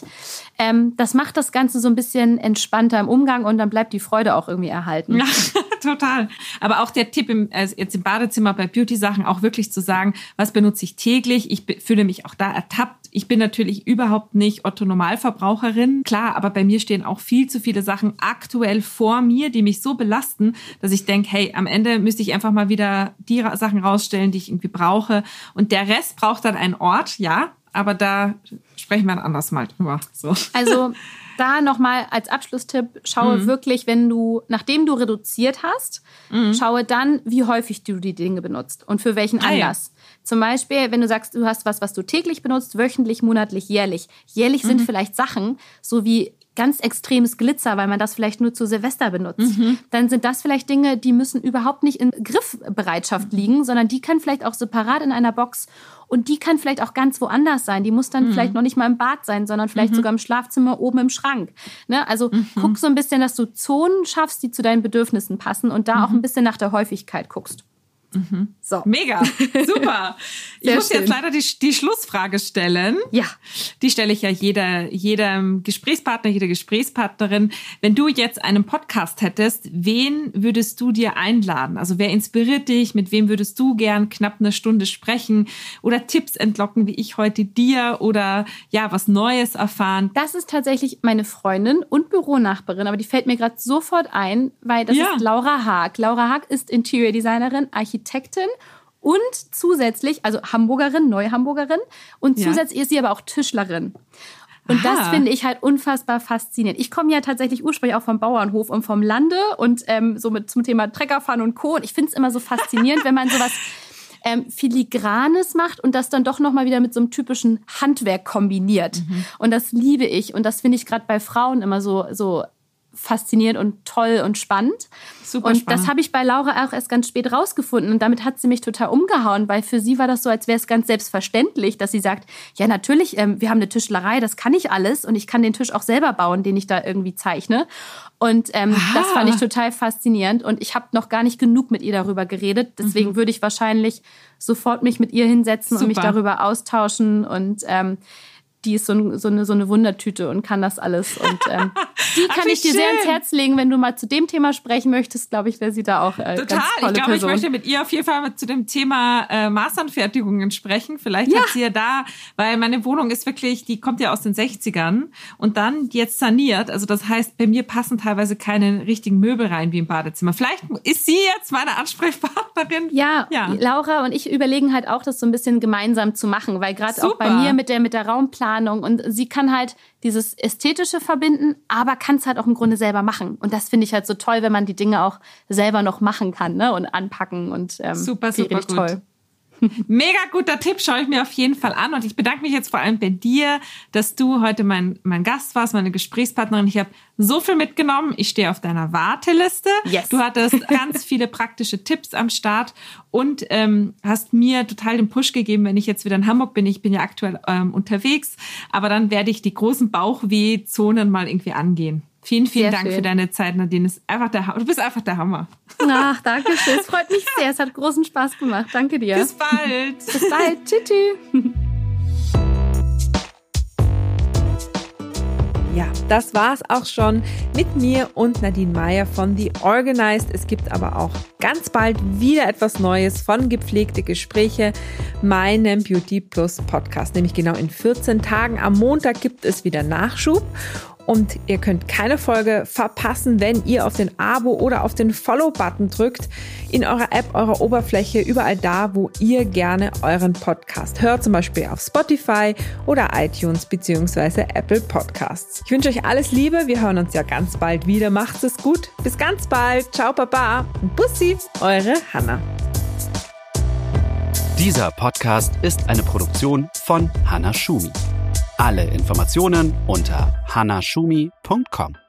Das macht das Ganze so ein bisschen entspannter im Umgang und dann bleibt die Freude auch irgendwie erhalten. Ja, total. Aber auch der Tipp jetzt im Badezimmer bei Beauty-Sachen auch wirklich zu sagen, was benutze ich täglich? Ich fühle mich auch da ertappt. Ich bin natürlich überhaupt nicht Otto-Normalverbraucherin. Klar, aber bei mir stehen auch viel zu viele Sachen aktuell vor mir, die mich so belasten, dass ich denke, hey, am Ende müsste ich einfach mal wieder die Sachen rausstellen, die ich irgendwie brauche. Und der Rest braucht dann einen Ort, ja, aber da sprechen wir ein anderes Mal drüber. So. Also da nochmal als Abschlusstipp, schaue wirklich, nachdem du reduziert hast, schaue dann, wie häufig du die Dinge benutzt und für welchen Anlass. Ja. Zum Beispiel, wenn du sagst, du hast was du täglich benutzt, wöchentlich, monatlich, jährlich. Jährlich sind vielleicht Sachen, so wie ganz extremes Glitzer, weil man das vielleicht nur zu Silvester benutzt. Dann sind das vielleicht Dinge, die müssen überhaupt nicht in Griffbereitschaft liegen, sondern die können vielleicht auch separat in einer Box und die kann vielleicht auch ganz woanders sein. Die muss dann vielleicht noch nicht mal im Bad sein, sondern vielleicht sogar im Schlafzimmer oben im Schrank. Ne? Also guck so ein bisschen, dass du Zonen schaffst, die zu deinen Bedürfnissen passen und da auch ein bisschen nach der Häufigkeit guckst. So. Mega, super. Ich muss jetzt leider die Schlussfrage stellen. Ja. Die stelle ich ja jedem Gesprächspartner, jeder Gesprächspartnerin. Wenn du jetzt einen Podcast hättest, wen würdest du dir einladen? Also wer inspiriert dich? Mit wem würdest du gern knapp eine Stunde sprechen? Oder Tipps entlocken, wie ich heute dir? Oder ja, was Neues erfahren? Das ist tatsächlich meine Freundin und Büronachbarin, aber die fällt mir gerade sofort ein, weil das ist Laura Haag. Laura Haag ist Interior Designerin, Architektin und zusätzlich, also Hamburgerin, Neuhamburgerin und zusätzlich ist sie aber auch Tischlerin. Und das finde ich halt unfassbar faszinierend. Ich komme ja tatsächlich ursprünglich auch vom Bauernhof und vom Lande und zum Thema Treckerfahren und Co. Und ich finde es immer so faszinierend, wenn man sowas Filigranes macht und das dann doch nochmal wieder mit so einem typischen Handwerk kombiniert. Und das liebe ich. Und das finde ich gerade bei Frauen immer so faszinierend und toll und spannend. Super und spannend. Das habe ich bei Laura auch erst ganz spät rausgefunden. Und damit hat sie mich total umgehauen, weil für sie war das so, als wäre es ganz selbstverständlich, dass sie sagt, ja natürlich, wir haben eine Tischlerei, das kann ich alles und ich kann den Tisch auch selber bauen, den ich da irgendwie zeichne. Und das fand ich total faszinierend. Und ich habe noch gar nicht genug mit ihr darüber geredet. Deswegen würde ich wahrscheinlich sofort mich mit ihr hinsetzen und mich darüber austauschen. Und die ist so eine Wundertüte und kann das alles. Und die kann ich dir sehr ans Herz legen, wenn du mal zu dem Thema sprechen möchtest. Glaube ich, wäre sie da auch ganz tolle Person. Ich glaube, ich möchte mit ihr auf jeden Fall zu dem Thema Maßanfertigungen sprechen. Vielleicht hat sie ja da, weil meine Wohnung ist wirklich, die kommt ja aus den 60ern und dann jetzt saniert. Also das heißt, bei mir passen teilweise keine richtigen Möbel rein wie im Badezimmer. Vielleicht ist sie jetzt meine Ansprechpartnerin. Ja, Laura und ich überlegen halt auch, das so ein bisschen gemeinsam zu machen, weil gerade auch bei mir mit der Raumplanung und sie kann halt dieses Ästhetische verbinden, aber kann es halt auch im Grunde selber machen. Und das finde ich halt so toll, wenn man die Dinge auch selber noch machen kann, ne? Und anpacken und super gut. Toll. Mega guter Tipp, schaue ich mir auf jeden Fall an. Und ich bedanke mich jetzt vor allem bei dir, dass du heute mein Gast warst, meine Gesprächspartnerin. Ich habe so viel mitgenommen. Ich stehe auf deiner Warteliste. Yes. Du hattest ganz viele praktische Tipps am Start und hast mir total den Push gegeben, wenn ich jetzt wieder in Hamburg bin. Ich bin ja aktuell unterwegs, aber dann werde ich die großen Bauchweh-Zonen mal irgendwie angehen. Vielen Dank für deine Zeit, Nadine. Du bist einfach der Hammer. Ach, danke schön. Es freut mich sehr. Es hat großen Spaß gemacht. Danke dir. Bis bald. Bis bald. Tschüss. Ja, das war's auch schon mit mir und Nadine Meyer von The Organized. Es gibt aber auch ganz bald wieder etwas Neues von Gepflegte Gespräche, meinem Beauty Plus Podcast. Nämlich genau in 14 Tagen. Am Montag gibt es wieder Nachschub. Und ihr könnt keine Folge verpassen, wenn ihr auf den Abo- oder auf den Follow-Button drückt. In eurer App, eurer Oberfläche, überall da, wo ihr gerne euren Podcast hört. Zum Beispiel auf Spotify oder iTunes bzw. Apple Podcasts. Ich wünsche euch alles Liebe. Wir hören uns ja ganz bald wieder. Macht's es gut. Bis ganz bald. Ciao, Baba. Und Bussi, eure Hanna. Dieser Podcast ist eine Produktion von Hanna Schumi. Alle Informationen unter hannashumi.com.